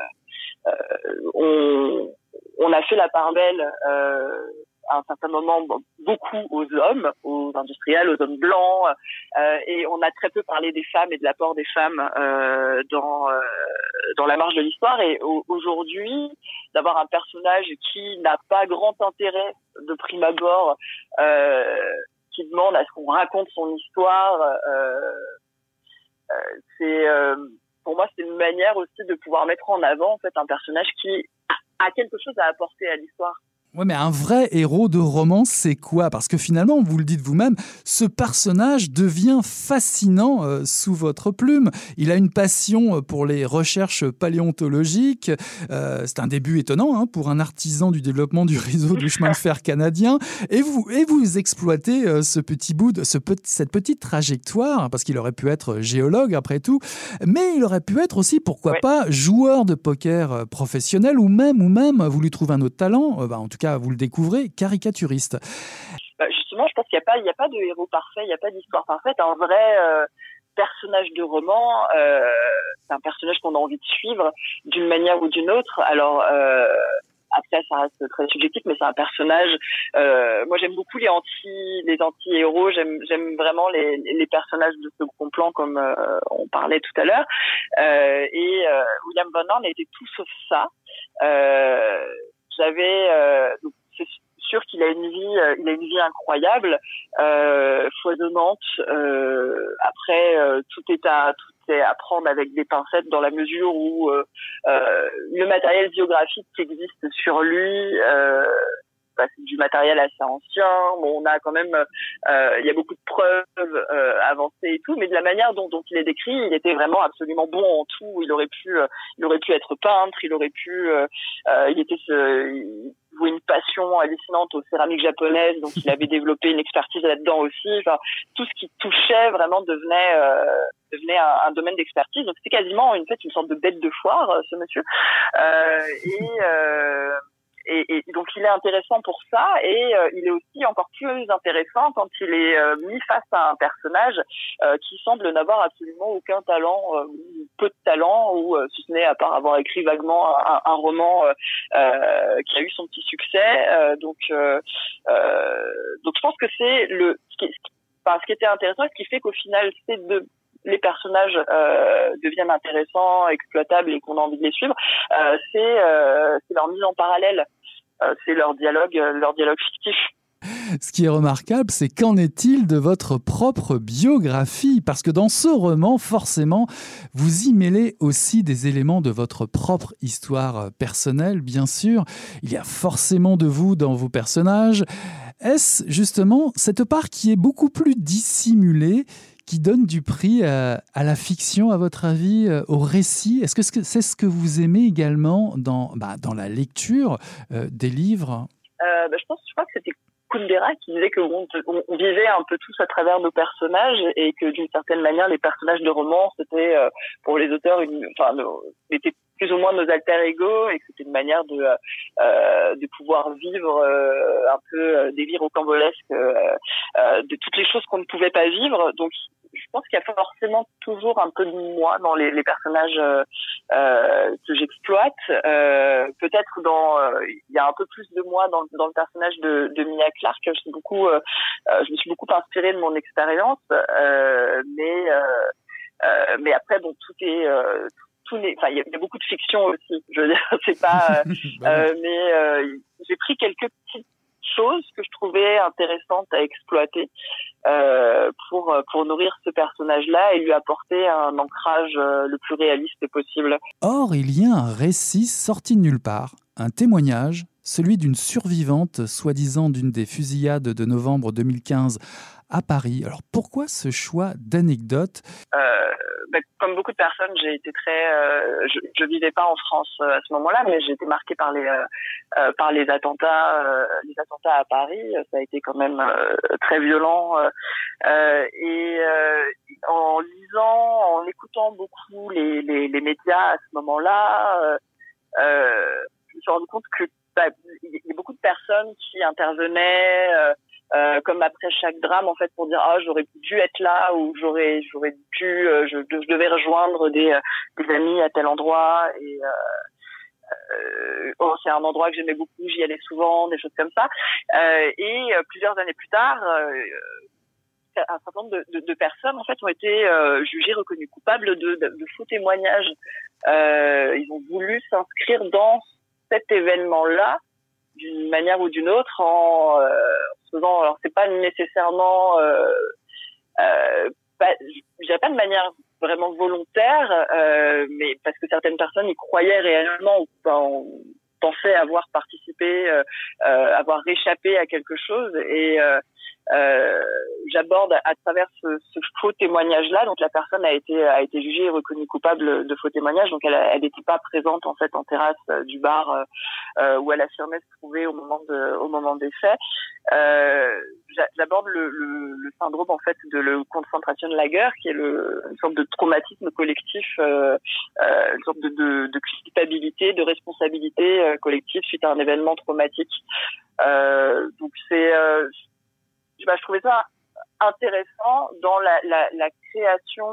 euh, on on a fait la part belle euh, à un certain moment beaucoup aux hommes, aux industriels, aux hommes blancs, euh, et on a très peu parlé des femmes et de l'apport des femmes euh, dans euh, dans la marge de l'histoire. Et au, aujourd'hui, d'avoir un personnage qui n'a pas grand intérêt de prime abord, euh, qui demande à ce qu'on raconte son histoire, euh, euh, c'est euh, pour moi c'est une manière aussi de pouvoir mettre en avant en fait un personnage qui a quelque chose à apporter à l'histoire. Ouais, mais un vrai héros de romance, c'est quoi? Parce que finalement, vous le dites vous-même, ce personnage devient fascinant euh, sous votre plume. Il a une passion pour les recherches paléontologiques. Euh, c'est un début étonnant hein, pour un artisan du développement du réseau du chemin de fer canadien. Et vous, et vous exploitez euh, ce petit bout, de, ce pe- cette petite trajectoire, parce qu'il aurait pu être géologue après tout, mais il aurait pu être aussi, pourquoi ouais. pas, joueur de poker professionnel, ou même, ou même, vous lui trouvez un autre talent, euh, bah, en tout cas, vous le découvrez, caricaturiste. Bah justement, je pense qu'il n'y a pas, il n'y a pas de héros parfait, il n'y a pas d'histoire parfaite. Un vrai euh, personnage de roman, euh, c'est un personnage qu'on a envie de suivre d'une manière ou d'une autre. Alors euh, après, ça reste très subjectif, mais c'est un personnage. Euh, moi, j'aime beaucoup les anti, les anti-héros. J'aime, j'aime vraiment les, les personnages de second plan, comme euh, on parlait tout à l'heure. Euh, et euh, William Van Horn était tout sauf ça. Euh, J'avais, euh, c'est sûr qu'il a une vie, euh, il a une vie incroyable, euh, foisonnante. Euh, après, euh, tout est à, tout est à prendre avec des pincettes dans la mesure où euh, euh, le matériel biographique qui existe sur lui. Euh, Bah, c'est du matériel assez ancien. Bon, on a quand même, euh, il y a beaucoup de preuves euh, avancées et tout, mais de la manière dont, dont il est décrit, il était vraiment absolument bon en tout. Il aurait pu, euh, il aurait pu être peintre, il aurait pu, euh, euh, il était, ce, il vouait une passion hallucinante aux céramiques japonaises, donc il avait développé une expertise là-dedans aussi. Enfin, tout ce qui touchait vraiment devenait, euh, devenait un, un domaine d'expertise. Donc c'était quasiment en fait une sorte de bête de foire, ce monsieur. Euh, et euh, Et, et donc il est intéressant pour ça, et euh, il est aussi encore plus intéressant quand il est euh, mis face à un personnage euh, qui semble n'avoir absolument aucun talent, euh, ou peu de talent, ou euh, si ce n'est à part avoir écrit vaguement un, un roman euh, euh, qui a eu son petit succès. Euh, donc, euh, euh, donc je pense que c'est le ce qui, enfin, ce qui était intéressant, ce qui fait qu'au final c'est de les personnages euh, deviennent intéressants, exploitables et qu'on a envie de les suivre, euh, c'est, euh, c'est leur mise en parallèle, euh, c'est leur dialogue, leur dialogue fictif. Ce qui est remarquable, c'est qu'en est-il de votre propre biographie? Parce que dans ce roman, forcément, vous y mêlez aussi des éléments de votre propre histoire personnelle, bien sûr. Il y a forcément de vous dans vos personnages. Est-ce justement cette part qui est beaucoup plus dissimulée qui donne du prix à, à la fiction, à votre avis, au récit? Est-ce que c'est ce que vous aimez également dans, bah, dans la lecture euh, des livres? euh, bah, Je pense, je crois que c'était Kundera, qui disait que bon, on, on vivait un peu tous à travers nos personnages et que d'une certaine manière, les personnages de romans, c'était euh, pour les auteurs, une, enfin, nos, étaient plus ou moins nos alter ego et que c'était une manière de euh, de pouvoir vivre euh, un peu euh, des vies rocambolesques euh, euh, de toutes les choses qu'on ne pouvait pas vivre. Donc je pense qu'il y a forcément toujours un peu de moi dans les, les personnages euh, euh, que j'exploite. Euh, peut-être dans, euh, il y a un peu plus de moi dans, dans le personnage de, de Mia Clarke. Je suis beaucoup, euh, je me suis beaucoup inspirée de mon expérience, euh, mais euh, euh, mais après bon, tout est euh, tout les, enfin il y, y a beaucoup de fiction aussi. Je veux dire, c'est pas, euh, euh, mais euh, j'ai pris quelques petites choses que je trouvais intéressantes à exploiter euh, pour pour nourrir ce personnage-là et lui apporter un ancrage euh, le plus réaliste possible. Or, il y a un récit sorti de nulle part, un témoignage, celui d'une survivante, soi-disant d'une des fusillades de novembre deux mille quinze à Paris. Alors pourquoi ce choix d'anecdote ? euh, ben, Comme beaucoup de personnes, j'ai été très, euh, je, je vivais pas en France euh, à ce moment-là, mais j'ai été marquée par les euh, euh, par les attentats, euh, les attentats à Paris. Ça a été quand même euh, très violent. Euh, euh, et euh, en lisant, en écoutant beaucoup les les, les médias à ce moment-là, euh, euh, je me suis rendu compte que bah, il y a beaucoup de personnes qui intervenaient. Euh, Euh, comme après chaque drame en fait pour dire ah j'aurais dû être là ou j'aurais j'aurais dû euh, je, je devais rejoindre des euh, des amis à tel endroit et euh, euh, oh, c'est un endroit que j'aimais beaucoup, j'y allais souvent, des choses comme ça euh, et euh, plusieurs années plus tard euh, un certain nombre de, de, de personnes en fait ont été euh, jugées, reconnues coupables de, de, de faux témoignages. Euh, ils ont voulu s'inscrire dans cet événement là d'une manière ou d'une autre en euh, faisant, alors c'est pas nécessairement euh, euh, pas, je dirais pas de manière vraiment volontaire, euh, mais parce que certaines personnes y croyaient réellement ou ben, pensaient avoir participé, euh, euh, avoir échappé à quelque chose et euh, euh, j'aborde à travers ce, ce faux témoignage-là. Donc la personne a été a été jugée et reconnue coupable de faux témoignages. Donc elle elle n'était pas présente en fait en terrasse euh, du bar euh, où elle affirmait se trouver au moment de au moment des faits. Euh, j'aborde le, le, le syndrome en fait de le concentration lager, qui est le, une sorte de traumatisme collectif, euh, euh, une sorte de, de, de culpabilité, de responsabilité euh, collective suite à un événement traumatique. Euh, donc c'est euh, Bah, je trouvais ça intéressant dans la, la, la création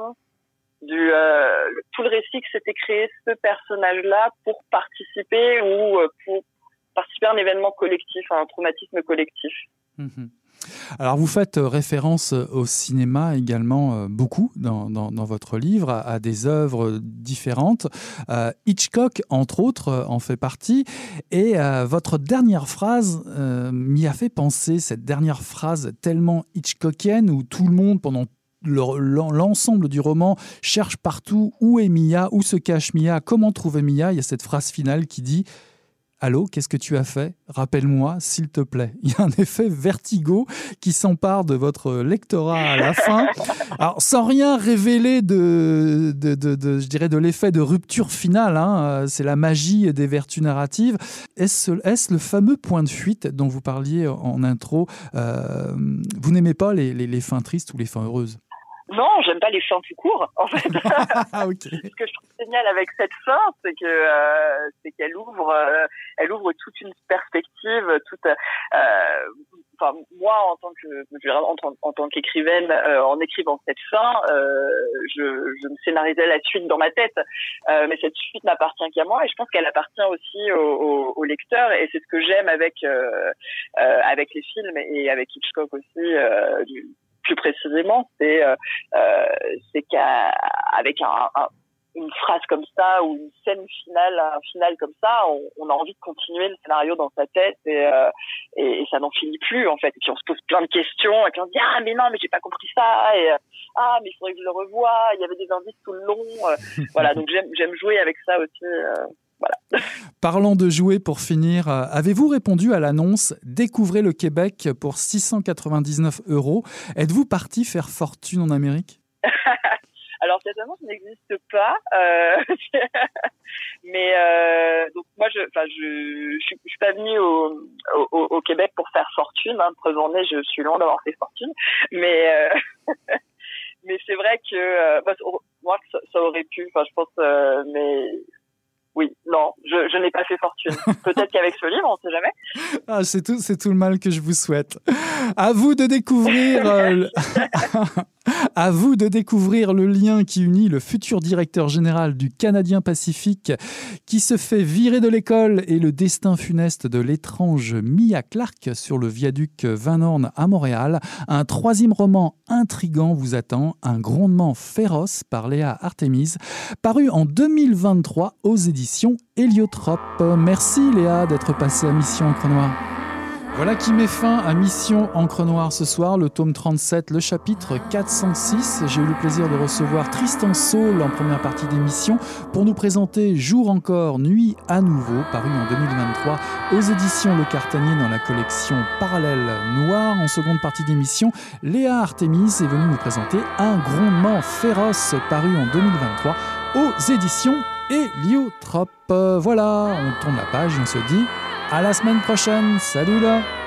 du euh, tout le récit que s'était créé ce personnage-là pour participer ou pour participer à un événement collectif, à un traumatisme collectif. Mmh. Alors vous faites référence au cinéma également euh, beaucoup dans, dans, dans votre livre, à, à des œuvres différentes. Euh, Hitchcock, entre autres, en fait partie. Et euh, votre dernière phrase euh, m'y a fait penser, cette dernière phrase tellement Hitchcockienne où tout le monde, pendant l'ensemble du roman, cherche partout où est Mia, où se cache Mia, comment trouver Mia. Il y a cette phrase finale qui dit « Allô, qu'est-ce que tu as fait ? Rappelle-moi, s'il te plaît. » Il y a un effet vertigo qui s'empare de votre lectorat à la fin. Alors, sans rien révéler de, de, de, de je dirais, de l'effet de rupture finale, hein, c'est la magie des vertus narratives. Est-ce, est-ce le fameux point de fuite dont vous parliez en intro ? euh, Vous n'aimez pas les, les, les fins tristes ou les fins heureuses ? Non, j'aime pas les fins tout court, en fait. Okay. Ce que je trouve génial avec cette fin, c'est que euh, c'est qu'elle ouvre, euh, elle ouvre toute une perspective, toute. Euh, enfin, moi, en tant que, en, en tant qu'écrivaine, euh, en écrivant cette fin, euh, je, je me scénarisais la suite dans ma tête, euh, mais cette suite n'appartient qu'à moi, et je pense qu'elle appartient aussi au, au, au lecteur, et c'est ce que j'aime avec euh, euh, avec les films et avec Hitchcock aussi. Euh, du, plus précisément, c'est euh, euh, c'est qu'avec un, un, une phrase comme ça ou une scène finale, un final comme ça, on, on a envie de continuer le scénario dans sa tête et, euh, et, et ça n'en finit plus en fait. Et puis on se pose plein de questions et puis on se dit ah mais non mais j'ai pas compris ça et ah mais il faudrait que je le revoie. Il y avait des indices tout le long. Euh, voilà, donc j'aime j'aime jouer avec ça aussi. Euh, Voilà. Parlant de jouer, pour finir, euh, avez-vous répondu à l'annonce « Découvrez le Québec pour six cent quatre-vingt-dix-neuf euros ». Êtes-vous parti faire fortune en Amérique ? Alors, cette annonce n'existe pas. Euh, Mais euh, donc moi, je, enfin, je, je, je suis pas venue au, au, au Québec pour faire fortune. Hein. Preuve en est, je suis loin d'avoir fait fortune. Mais euh, mais c'est vrai que euh, bah, moi, ça, ça aurait pu. Enfin, je pense, euh, mais. Oui, non, je, je n'ai pas fait fortune. Peut-être qu'avec ce livre, on ne sait jamais. Ah, c'est tout, c'est tout le mal que je vous souhaite. À vous de découvrir, euh, à vous de découvrir le lien qui unit le futur directeur général du Canadien Pacifique, qui se fait virer de l'école, et le destin funeste de l'étrange Mia Clark sur le viaduc Van Horn à Montréal. Un troisième roman intrigant vous attend, Un grondement féroce par Léa Artémise, paru en deux mille vingt-trois aux éditions Héliotrope. Merci Léa d'être passée à Mission Encre Noire. Voilà qui met fin à Mission Encre Noire ce soir, le tome trente-sept, le chapitre quatre cent six. J'ai eu le plaisir de recevoir Tristan Saul en première partie d'émission pour nous présenter Jour encore, nuit à nouveau, paru en deux mille vingt-trois aux éditions Le Cartanier dans la collection Parallèle Noir. En seconde partie d'émission, Léa Artémise est venue nous présenter Un grondement féroce, paru en deux mille vingt-trois aux éditions Héliotrope. Voilà, on tourne la page et on se dit à la semaine prochaine. Salut là!